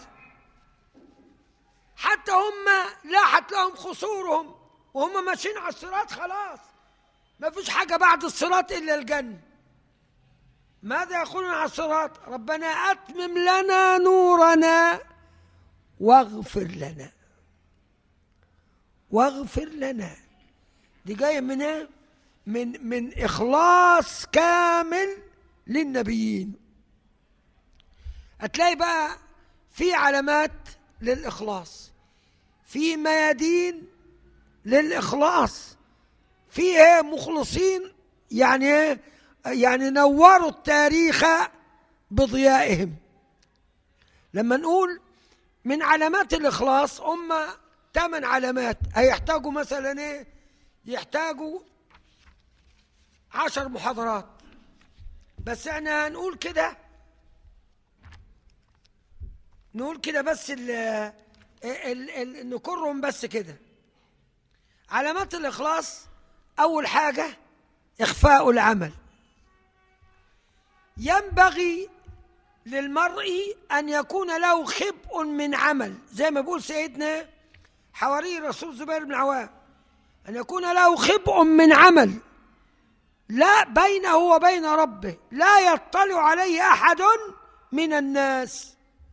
حتى هم لاحت لهم قصورهم وهم ماشيين على الصراط، خلاص ما فيش حاجة بعد الصراط إلا الجنة. ماذا يقولون على الصراط؟ ربنا أتمم لنا نورنا واغفر لنا، واغفر لنا. دي جاية منها من من إخلاص كامل للنبيين. هتلاقي بقى في علامات للإخلاص، في ميادين للإخلاص، في مخلصين يعني يعني نوروا التاريخ بضيائهم. لما نقول من علامات الإخلاص هم ثمان علامات، هيحتاجوا مثلا ايه؟ يحتاجوا عشر محاضرات، بس احنا هنقول كده نقول كده بس ال ال ال نكرهم بس كده. علامات الإخلاص أول حاجة إخفاء العمل. ينبغي للمرء أن يكون له خبء من عمل، زي ما بيقول سيدنا حواري الرسول زبير بن عوام، أن يكون له خبء من عمل لا بينه وبين ربه لا يطلع عليه أحد من الناس.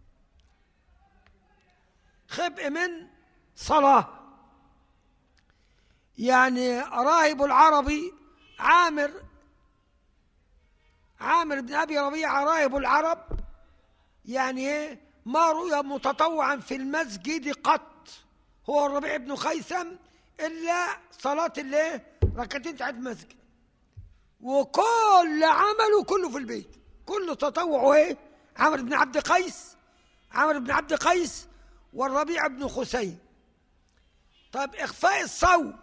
خبء من صلاة، يعني راهب العربي عامر عامر بن أبي ربيعة راهب العرب، يعني ايه؟ ما رؤي متطوعا في المسجد قط هو الربيع بن خيثم إلا صلاة الليل ركعتين تحت المسجد، وكل عمله كله في البيت، كله تطوعه ايه؟ عمرو بن عبد قيس عمرو بن عبد قيس والربيع بن خثيم. طيب إخفاء الصوم،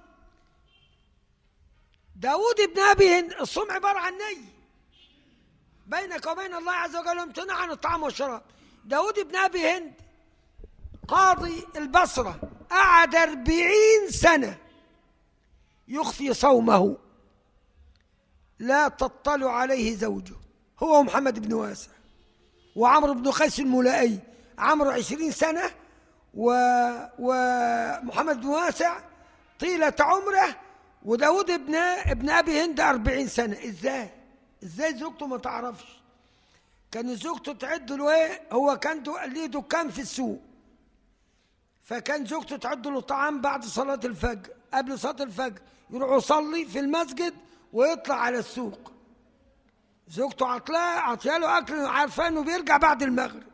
داود بن أبي هند، الصوم عبارة عن نية بينك وبين الله عز وجل امتنع عن الطعام والشراب. داود بن أبي هند قاضي البصرة قعد أربعين سنة يخفي صومه لا تطلع عليه زوجه، هو ومحمد بن واسع وعمرو بن قيس الملائي. عمرو عشرين سنة و... ومحمد بن واسع طيلة عمره، وداود ابن ابن أبي هند أربعين سنة. إزاي؟ إزاي زوجته ما تعرفش؟ كان زوجته تعد له إيه؟ هو كان ليه دكان في السوق، فكان زوجته تعد له طعام بعد صلاة الفجر، قبل صلاة الفجر يروح يصلي في المسجد ويطلع على السوق. زوجته عطلاه عطيها له أكل، عارفة أنه بيرجع بعد المغرب،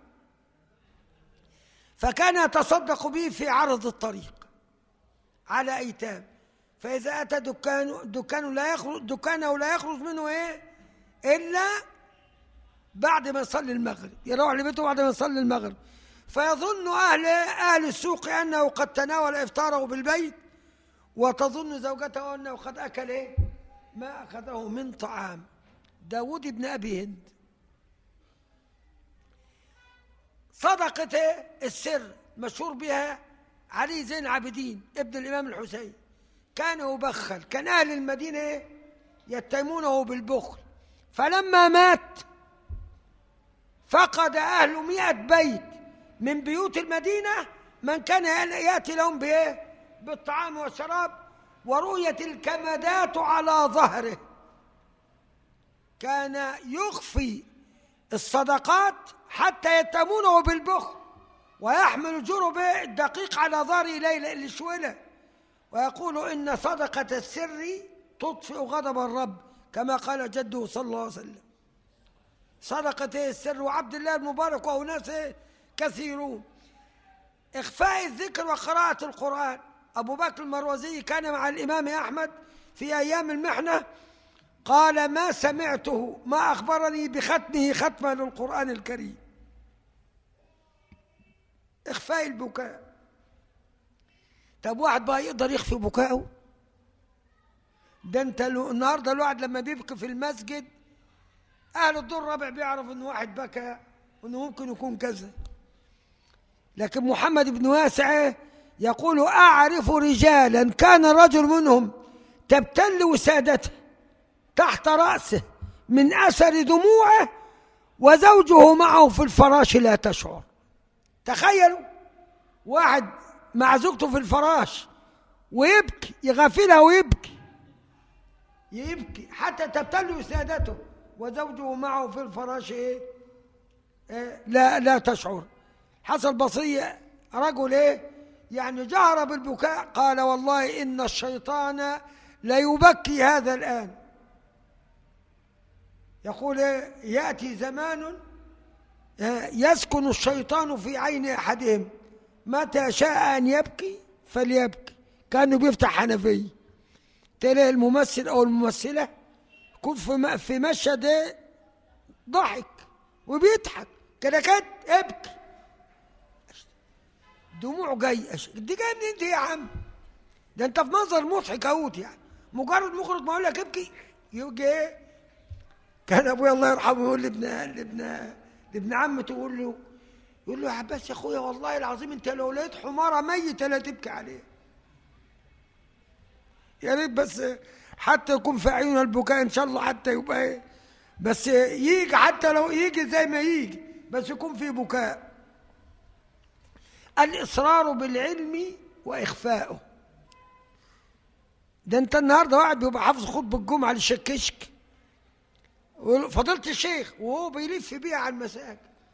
فكان يتصدق به في عرض الطريق على أيتام. فإذا أتى دكان دكانه لا يخرج دكانه لا يخرج منه إيه إلا بعد ما يصلي المغرب، يروح لبيته بعد ما يصلي المغرب. فيظن أهل أهل السوق أنه قد تناول إفطاره بالبيت، وتظن زوجته أنه قد أكل إيه ما أخذه من طعام. داود بن أبي هند. صدقة السر مشهور بها علي زين العابدين ابن الإمام الحسين، كان يبخل، كان أهل المدينة يتهمونه بالبخل. فلما مات فقد أهل مئة بيت من بيوت المدينة من كان يأتي لهم بإيه؟ بالطعام والشراب، ورؤية الكمدات على ظهره. كان يخفي الصدقات حتى يتهمونه بالبخل، ويحمل جرب الدقيق على ظهره ليلة لشوله، ويقول إن صدقة السر تطفئ غضب الرب، كما قال جده صلى الله عليه وسلم. صدقة السر. وعبد الله المبارك وناس كثيرون. إخفاء الذكر وقراءة القرآن. أبو بكر المروزي كان مع الإمام أحمد في أيام المحنة، قال ما سمعته ما أخبرني بختمه ختمة للقرآن الكريم. إخفاء البكاء. طب واحد بقى يقدر يخفي بكاءه؟ ده انت النهارده الواحد لما بيبكي في المسجد أهل الدور الرابع بيعرف إن واحد بكى وإنه ممكن يكون كذا. لكن محمد بن واسع يقول أعرف رجالا كان رجل منهم تبتل وسادته تحت رأسه من أثر دموعه وزوجه معه في الفراش لا تشعر. تخيلوا واحد مع زوجته في الفراش ويبكي، يغفلها ويبكي يبكي حتى تبتل وسادته وزوجه معه في الفراش إيه؟ إيه؟ لا لا تشعر. حصل بصري رجل إيه؟ يعني جهر بالبكاء، قال والله إن الشيطان لا يبكي هذا الآن. يقول إيه؟ يأتي زمان يسكن الشيطان في عين أحدهم متى شاء أن يبكي فليبكي. كأنه بيفتح حنفية، تلاقي الممثل أو الممثلة يكون في في مشهد ضحك وبيضحك كده كده ابكي، دموع جاي. دي جايه منين دي يا عم؟ ده انت في منظر مضحك اهوت، يعني مجرد مخرج ما اقول لك ابكي يجي ايه. كان ابويا الله يرحمه يقول لابن لابن لابن عمته، يقول له يقول له يا عباس يا اخويا والله العظيم انت لو لقيت حماره ميته لا تبكي عليه. يا ريت بس حتى يكون في عيون البكاء ان شاء الله، حتى يبقى ايه بس يجي، حتى لو يجي زي ما يجي بس يكون في بكاء. الإصرار بالعلم وإخفاؤه. ده أنت النهاردة واحد بيبقى حافظ خطبة الجمعة للشكشك فضيلة الشيخ وهو بيلف بيها على المساجد،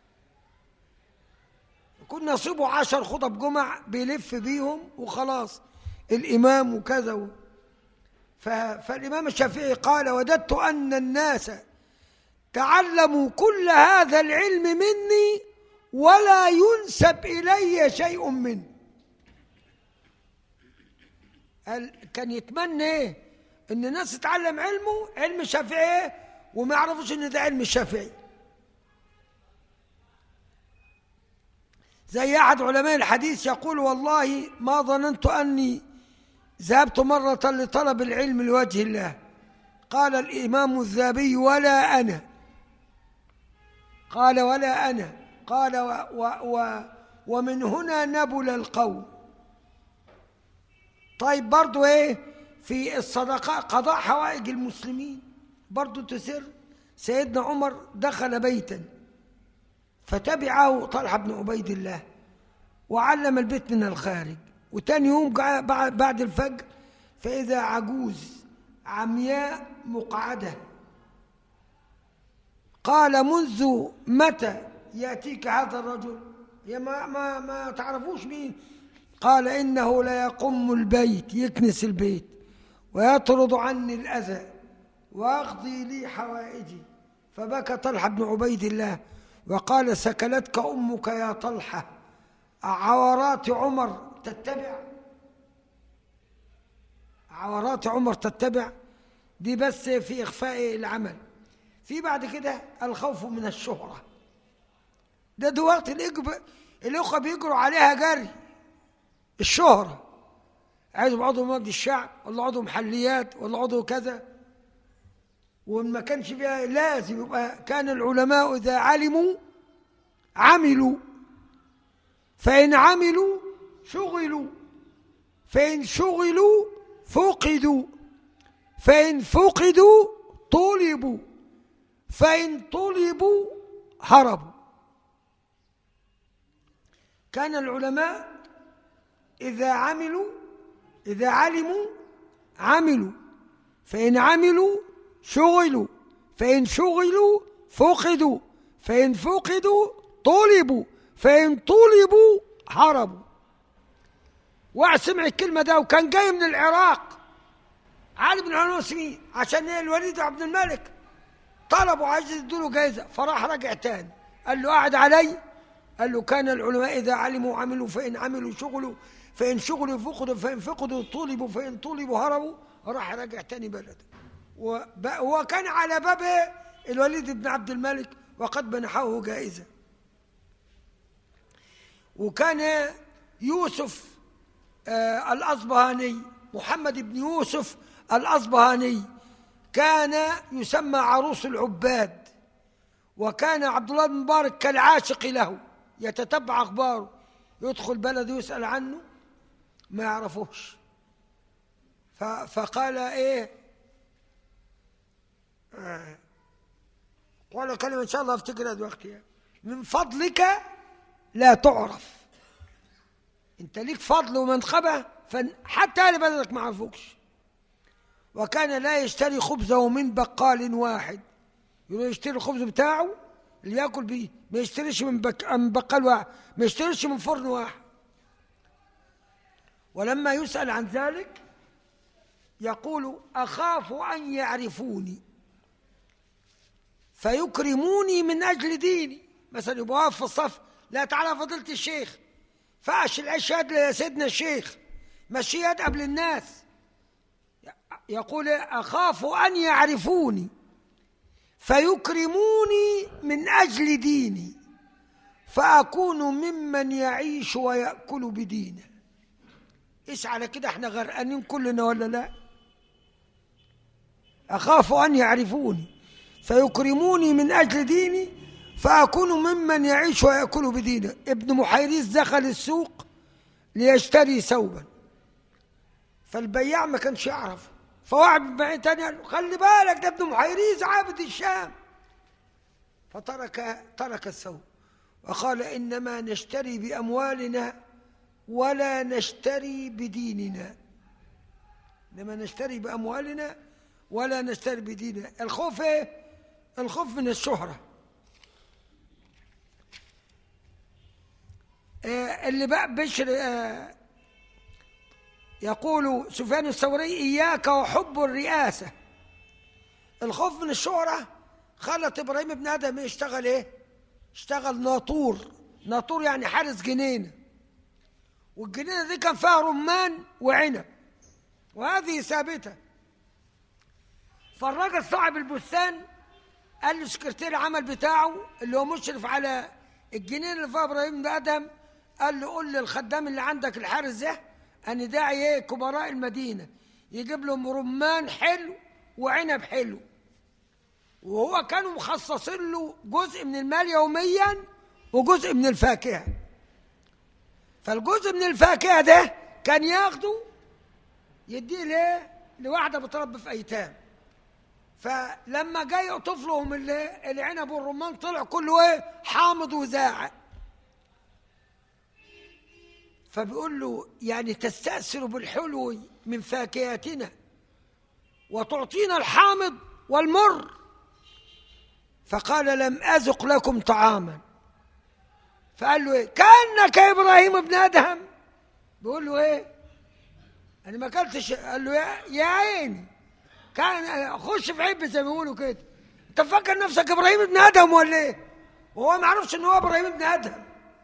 يكون نصيبه عشر خطب جمع بيلف بيهم وخلاص الإمام وكذا. فالإمام الشافعي قال وددت أن الناس تعلموا كل هذا العلم مني ولا ينسب إلي شيء منه. كان يتمنى إيه؟ إن الناس تتعلم علمه علم الشافعي وما يعرفوش إن ده علم الشافعي. زي أحد علماء الحديث يقول والله ما ظننت أني ذهبت مرة لطلب العلم لوجه الله. قال الإمام الذهبي ولا أنا، قال ولا أنا، قال و و و ومن هنا نبل القوم. طيب برضو ايه في الصدقاء قضاء حوائج المسلمين برضو تسر. سيدنا عمر دخل بيتا فتبعه طلحة بن عبيد الله وعلم البيت من الخارج، وتاني يوم بعد الفجر فإذا عجوز عمياء مقعدة. قال منذ متى يأتيك هذا الرجل؟ يا ما, ما, ما تعرفوش مين؟ قال إنه لا يقم البيت، يكنس البيت ويطرد عني الأذى واقضي لي حوائجي. فبكى طلحة بن عبيد الله وقال سكلتك أمك يا طلحة، عورات عمر تتبع، عورات عمر تتبع. دي بس في إخفاء العمل. في بعد كده الخوف من الشهرة. ده دلوقتي الأخوة بيجروا عليها جري الشهرة، عايزوا عضو مجلس الشعب ولا عضو محليات ولا عضو كذا، وما كانش فيها لازم يبقى. كان العلماء إذا علموا عملوا، فإن عملوا شغلوا، فإن شغلوا فقدوا، فإن فقدوا طلبوا، فإن طلبوا هربوا. كان العلماء إذا عملوا إذا علموا عملوا، فإن عملوا شغلوا، فإن شغلوا فقدوا، فإن فقدوا طلبوا، فإن طلبوا هربوا. واحد سمع الكلمة ده وكان جاي من العراق، عالم من العلماء المسلمين، عشان الوليد عبد الملك طلبوا عايز يدوا جايزة، فراح رجع تاني قال له قاعد علي، قال له كان العلماء إذا علموا عملوا، فإن عملوا شغلوا، فإن شغلوا فقدوا، فإن فقدوا طلبوا، فإن طلبوا هربوا. راح رجع تاني بلده. وكان على باب الوليد بن عبد الملك وقد منحوه جائزة. وكان يوسف آه الأصبهاني، محمد بن يوسف الأصبهاني، كان يسمى عروس العباد. وكان عبد الله بن مبارك كالعاشق له، يتتبع أخباره، يدخل بلد يسأل عنه ما يعرفوش. فقال إيه آه. قال كلمة إن شاء الله افتكرها دلوقتي: من فضلك لا تعرف. انت ليك فضل ومنقبة حتى أهل بلدك ما عرفوكش. وكان لا يشتري خبزه من بقال واحد، يقول يشتري الخبز بتاعه اللي ياكل بيه، ما يشتريش من بقال واحد، ما يشتريش من فرن واحد. ولما يسأل عن ذلك يقول: أخاف أن يعرفوني فيكرموني من أجل ديني. مثلا يبقى واقف في الصف: لا تعالى فضيلة الشيخ، فأش الأشهاد يا سيدنا الشيخ، مشي يد قبل الناس. يقول: أخاف أن يعرفوني فيكرموني من أجل ديني فأكون ممن يعيش ويأكل بدينه. إيش على كده احنا غرقانين كلنا ولا لا؟ أخاف أن يعرفوني فيكرموني من أجل ديني فأكون ممن يعيش ويأكل بدينه. ابن محيريز دخل السوق ليشتري ثوبا، فالبياع ما كانش يعرف، فواحد بياع تاني قال له: خلي بالك ده ابن محيريز عابد الشام. فترك ترك الثوب وقال: إنما نشتري بأموالنا ولا نشتري بديننا. إنما نشتري بأموالنا ولا نشتري بديننا. الخوف إيه؟ الخوف من الشهرة. آه اللي بقى بشر آه يقول سفيان الثوري: إياك وحب الرئاسة. الخوف من الشهرة خلت إبراهيم بن آدم يشتغل إيه؟ اشتغل ناطور. ناطور يعني حارس جنينة، والجنينة دي كان فيها رمان وعنب، وهذه ثابتة. فالراجل صاحب البستان قال له سكرتير العمل بتاعه اللي هو مشرف على الجنينة اللي فيها إبراهيم بن آدم، قال له: قول للخدام اللي عندك الحارس ده أن داعي إيه كبراء المدينة يجيب لهم رمان حلو وعنب حلو. وهو كانوا مخصصين له جزء من المال يوميا وجزء من الفاكهة. فالجزء من الفاكهة ده كان ياخده يديه ليه لواحدة بتربي في أيتام. فلما جاي يقطف لهم العنب والرمان طلع كله ايه حامض وزاعق. فبيقول له: يعني تستأثر بالحلو من فاكهتنا وتعطينا الحامض والمر؟ فقال: لم أذق لكم طعاما. فقال له: ايه كأنك إبراهيم ابن آدم؟ بيقول له: ايه أنا ما أكلتش. قال له: يا, يا عيني كان خش في عيب زي ما بيقولوا كده. انت فاكر نفسك ابراهيم ابن ادهم ولا ايه؟ وهو ما عرفش ان هو ابراهيم ابن ادهم.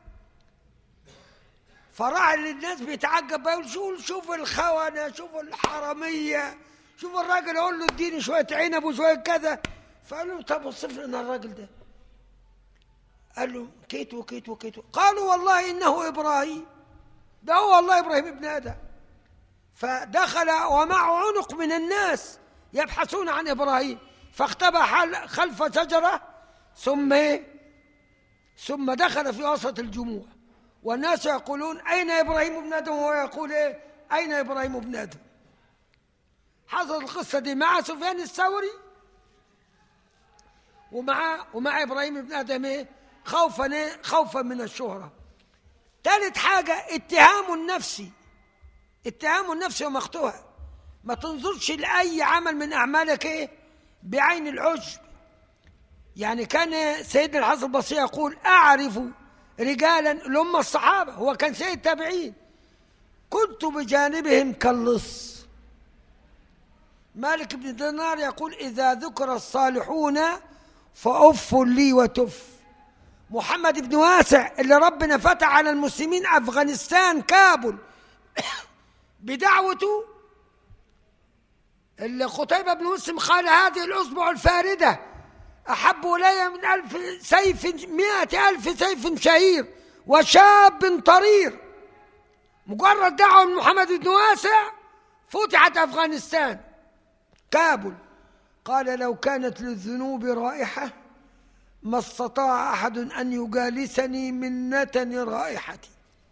فراح اللي الناس بيتعجب بقى، يقول شوف الخونه، شوف الحراميه، شوف الراجل، اقول له اديني شويه عنب وشويه كذا. فقال له طب وصف لنا الراجل ده. قال له كيت وكيت وكيت. قالوا والله انه ابراهيم، ده هو والله ابراهيم ابن ادم. فدخل ومعه عنق من الناس يبحثون عن ابراهيم، فاختبى خلف شجره، ثم ثم دخل في وسط الجموع، والناس يقولون اين ابراهيم ابن ادم، وهو يقول ايه اين ابراهيم ابن ادم. حصلت القصه دي مع سفيان الثوري ومع ومع ابراهيم ابن ادم ايه خوفا ايه خوفا من الشهره. ثالث حاجه اتهام النفسي. اتهام النفس ومقتها. ما تنظرش لأي عمل من أعمالك إيه بعين العجب. يعني كان سيدنا الحسن البصري يقول أعرف رجالا لهم الصحابة، هو كان سيد التابعين، كنت بجانبهم كاللص. مالك بن دينار يقول إذا ذكر الصالحون فأف لي وتف. محمد بن واسع اللي ربنا فتح على المسلمين أفغانستان كابل بدعوته، اللي قتيبة بن مسلم قال هذه الأصبع الفاردة أحب إلي من ألف سيف، مئة ألف سيف شهير وشاب طرير. مجرد دعوة من محمد بن واسع فتحت أفغانستان كابل. قال لو كانت للذنوب رائحة ما استطاع أحد أن يجالسني من نتن رائحتي.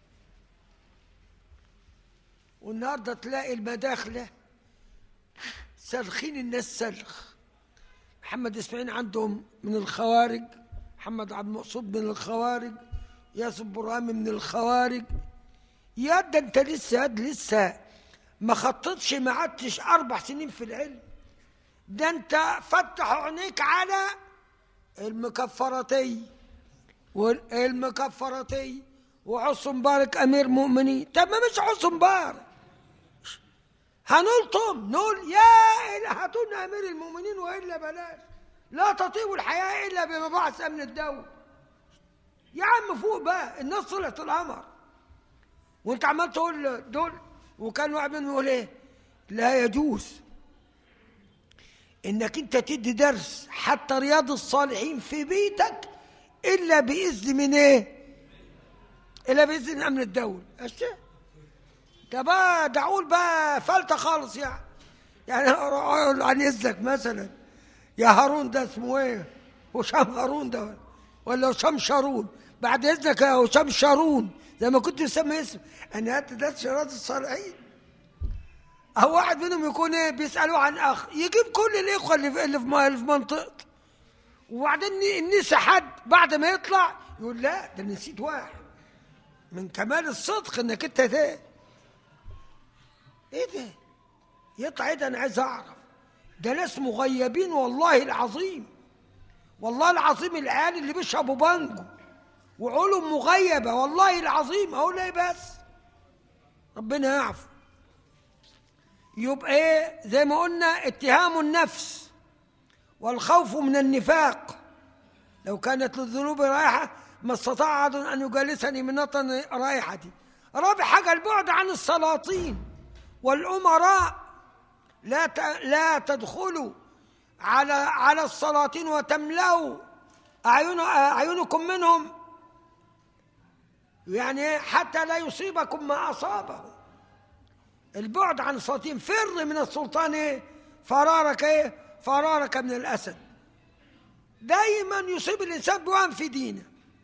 والنهارده تلاقي المداخلة سلخين الناس سلخ. محمد اسماعيل عندهم من الخوارج، محمد عبد المقصود من الخوارج، ياسر برهامي من الخوارج. يا ده انت لسه لسه ما خططش، ما عدتش اربع سنين في العلم، ده انت فتح عينيك على المكفرتي والمكفرتي وحسن مبارك امير مؤمنين. طب ما مش حسن مبارك هنلطم نقول يا هاتونا امير المؤمنين والا بلاش، لا تطيب الحياه الا بمبعث امن الدوله. يا عم فوق بقى، الناس طلعت القمر وانت عمال تقول دول. وكان واحد منهم يقول ايه لا يجوز انك انت تدي درس حتى رياض الصالحين في بيتك الا باذن من ايه الا باذن امن الدوله. اشياء ده بقى دعول بقى فلتة خالص يعني. يعني اقول عن اذنك مثلا يا هارون، ده اسمه ايه هشام هارون ده ولا هشام شارون، بعد اذنك يا هشام شارون زي ما كنت تسمي اسم، انا هات درس رياض الصالحين. أو واحد منهم يكون ايه بيسألوه عن أخ، يجيب كل الإخوة اللي في, اللي في منطقته، وبعدين نسي حد بعد ما يطلع يقول لا ده نسيت واحد. من كمال الصدق انك انت ده ايه ده يطلع ايه ده. انا عايز اعرف ده ناس مغيبين والله العظيم، والله العظيم العيال اللي بيشربوا بانجو وعلوم مغيبة والله العظيم. اقول ايه بس ربنا يعفو. يبقى ايه زي ما قلنا اتهام النفس والخوف من النفاق. لو كانت للذنوب رائحة ما استطاع أحد أن يجالسني من نتن رائحتي. رابع حاجة البعد عن السلاطين والأمراء. لا لا تدخلوا على على السلاطين وتملأوا أعين أعينكم منهم، يعني حتى لا يصيبكم ما أصابه. البعد عن السلاطين، فر من السلطان ايه فرارك ايه فرارك من الاسد. دائما يصيب الانسان بوهم في دينه.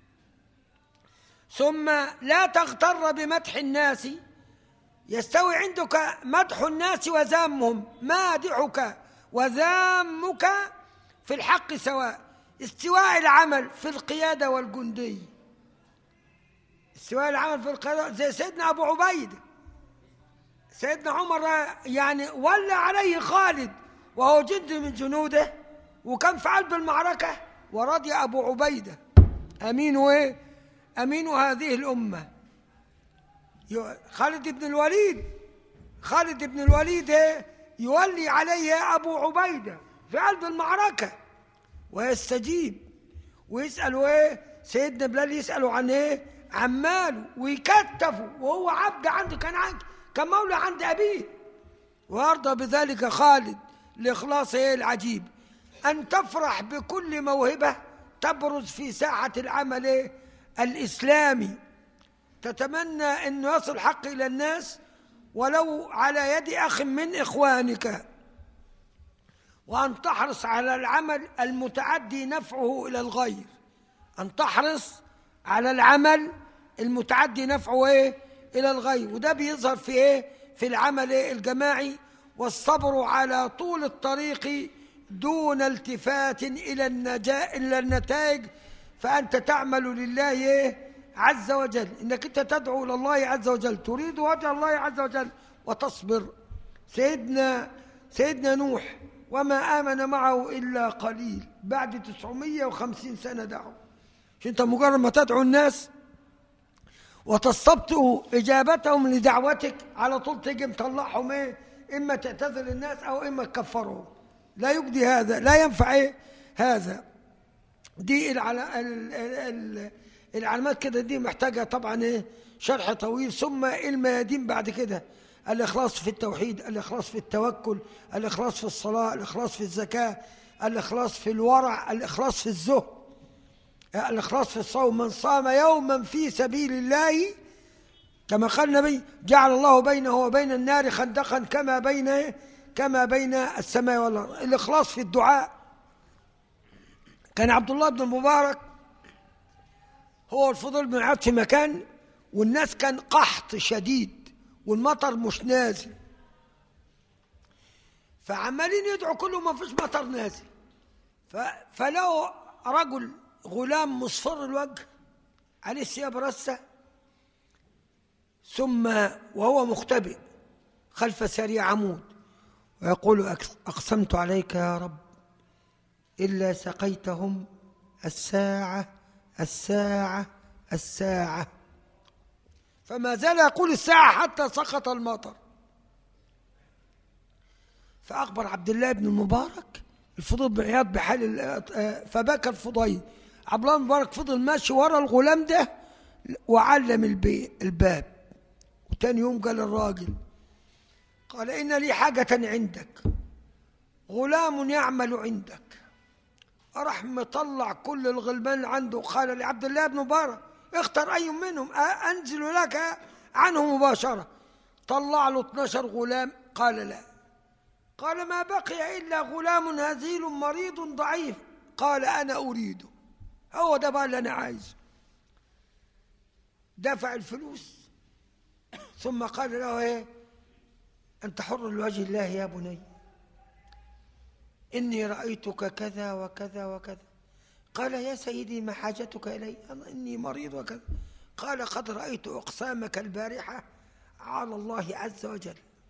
ثم لا تغتر بمدح الناس، يستوي عندك مدح الناس وذامهم. مادحك وذامك في الحق سواء. استواء العمل في القيادة والجندي، استواء العمل في القيادة زي سيدنا أبو عبيدة. سيدنا عمر يعني ولى عليه خالد وهو جند من جنوده وكان في قلب المعركة، ورضي أبو عبيدة أمين ايه أمين هذه الأمة خالد بن الوليد. خالد بن الوليد يولي عليه أبو عبيدة في قلب المعركة ويستجيب، ويسألوا إيه سيدنا بلال، يسألوا عن إيه؟ عن ماله، ويكتفوا وهو عبد عنده، كان عند كان مولى عند أبيه. ويرضى بذلك خالد لإخلاصه العجيب، أن تفرح بكل موهبة تبرز في ساحة العمل الإسلامي، تتمنى أن يصل الحق إلى الناس ولو على يد أخ من إخوانك، وأن تحرص على العمل المتعدي نفعه إلى الغير، أن تحرص على العمل المتعدي نفعه إيه؟ إلى الغير. وده بيظهر في إيه؟ في العمل الجماعي، والصبر على طول الطريق دون التفات إلى النجاة إلى النتائج، فأنت تعمل لله عز وجل، إنك أنت تدعو إلى الله عز وجل، تريد وجه الله عز وجل وتصبر. سيدنا سيدنا نوح وما آمن معه إلا قليل، بعد تسعمائة وخمسين سنة دعوا. أنت مجرد ما تدعو الناس وتستبطئ إجابتهم لدعوتك على طول تيجي مطلعهم إيه؟ إما تعتذر الناس أو إما تكفرهم. لا يجدي هذا، لا ينفع إيه؟ هذا. دي العلامات كده دي محتاجة طبعا إيه؟ شرح طويل. ثم الميادين بعد كده: الإخلاص في التوحيد، الإخلاص في التوكل، الإخلاص في الصلاة، الإخلاص في الزكاة، الإخلاص في الورع، الإخلاص في الزهد، الإخلاص في الصوم. من صام يوما في سبيل الله كما قال النبي جعل الله بينه وبين النار خندقا كما بين كما بين السماء والأرض. الإخلاص في الدعاء. كان عبد الله بن المبارك هو الفضيل بن عياض في مكان والناس كان قحط شديد والمطر مش نازل، فعمالين يدعوا كله ما فيش مطر نازل، فلو رجل غلام مصفر الوجه عليه ثياب رسة، ثم وهو مختبئ خلف سريع عمود ويقول: أقسمت عليك يا رب إلا سقيتهم الساعة الساعة الساعة، فما زال يقول الساعة حتى سقط المطر. فأخبر عبد الله بن المبارك الفضيل بن عياض بحال، فبكى الفضيل. عبد الله بن المبارك فضل ماشي ورا الغلام ده وعلم الباب. وتاني يوم قال الراجل، قال: إن لي حاجة عندك، غلام يعمل عندك. راح مطلع كل الغلمان عنده. قال لعبد الله بن مبارك: اختر أي منهم أنزل لك عنه مباشرة. طلع له اثناشر غلام. قال: لا. قال: ما بقي إلا غلام هزيل مريض ضعيف. قال: أنا أريده، هو ده بقى اللي أنا عايزه. دفع الفلوس ثم قال له: ايه أنت حر لوجه الله يا بني، إني رأيتك كذا وكذا وكذا. قال: يا سيدي ما حاجتك إلي؟ إني مريض وكذا. قال: قد رأيت أقسامك البارحة على الله عز وجل،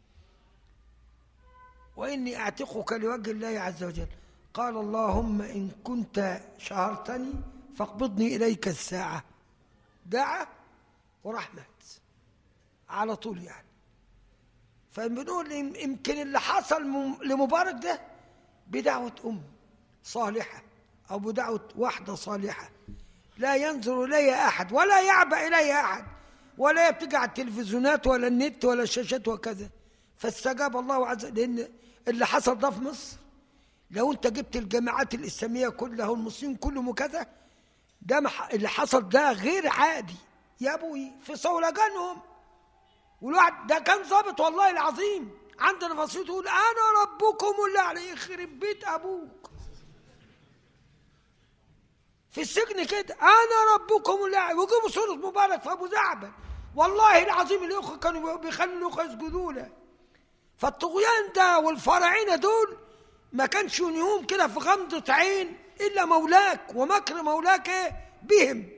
وإني أعتقك لوجه الله عز وجل. قال: اللهم إن كنت شهرتني فاقبضني إليك الساعة. دعا ورحمت على طول يعني. فبنقول يمكن اللي حصل لمبارك ده بدعوة أم صالحة أو بدعوة واحدة صالحة لا ينظر إليها أحد ولا يعبأ إليها أحد ولا يبتقى على التلفزيونات ولا النت ولا الشاشات وكذا، فاستجاب الله عز وجل. لأن اللي حصل ده في مصر، لو أنت جبت الجامعات الإسلامية كلها والمسلمين كلهم وكذا، ده اللي حصل ده غير عادي يا أبوي، في صولجانهم. والواحد ده كان ضابط والله العظيم عندنا فصيل يقول: أنا ربكم الأعلى. يخرب بيت أبوك في السجن كده، أنا ربكم الأعلى. ويجيبوا صورة مبارك في أبو زعبل، والله العظيم الأخوة كانوا بيخلوا الأخوة يسجدوا له. فالطغيان ده والفراعنة دول ما كانش يوم كده في غمضة عين إلا مولاك ومكر مولاك بهم.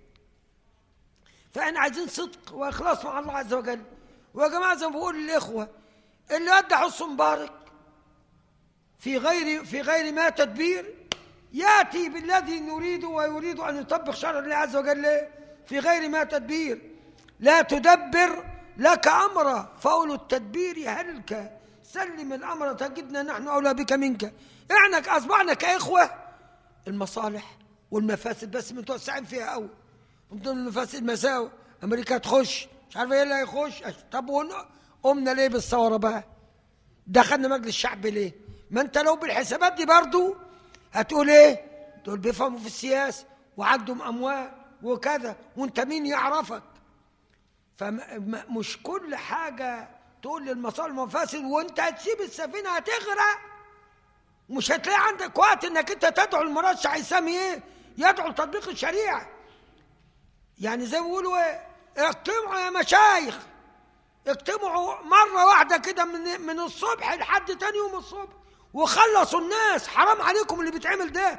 فإحنا عايزين صدق وإخلاص مع الله عز وجل. ويا جماعة زي ما بقول للإخوة اللي أدى حسن مبارك في غير في غير ما تدبير، يأتي بالذي نريده ويريد أن يطبق شرع الله عز وجل في غير ما تدبير. لا تدبر لك أمرا فأولو التدبير هلك سلم الأمر تجدنا نحن أولى بك منك. إحنا أصبحنا كإخوة المصالح والمفاسد بس متوسعين فيها قوي. من ضمن المفاسد المساوئ، أمريكا تخش مش عارفة إيه اللي هيخش. طب قمنا ليه بالثورة بقى؟ دخلنا مجلس الشعب ليه؟ ما أنت لو بالحسابات دي برضو هتقول إيه؟ دول بيفهموا في السياسة وعندهم أموال وكذا، وأنت مين يعرفك؟ فمش كل حاجة تقول للمصالح والمفاسد وأنت هتسيب السفينة هتغرق. مش هتلاقي عندك وقت انك انت تدعو المرشح يسمي ايه؟ يدعو لتطبيق الشريعه. يعني زي ما بيقولوا ايه؟ اجتمعوا يا مشايخ، اجتمعوا مره واحده كده من من الصبح لحد تاني يوم الصبح وخلصوا الناس. حرام عليكم اللي بيتعمل ده،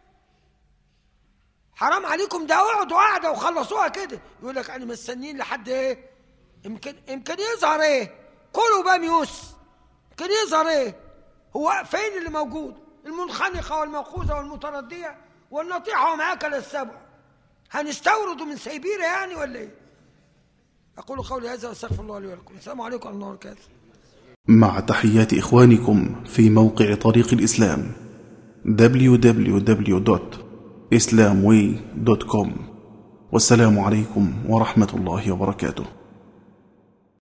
حرام عليكم ده. اقعدوا قاعده وخلصوها كده. يقول لك انا مستنيين لحد ايه؟ يمكن يمكن يظهر ايه؟ كلوا باميوس. يمكن يظهر ايه؟ هو فين اللي موجود؟ المنخنقة والموقوذة والمتردية والنطيحة ومعاكل السبع. هنستورده من سيبيريا يعني ولا ايه؟ أقول قولي هذا واستغفر الله لي ولكم. السلام عليكم ورحمة الله وبركاته. مع تحيات إخوانكم في موقع طريق الإسلام دبليو دبليو دبليو دوت إسلام واي دوت كوم. والسلام عليكم ورحمة الله وبركاته.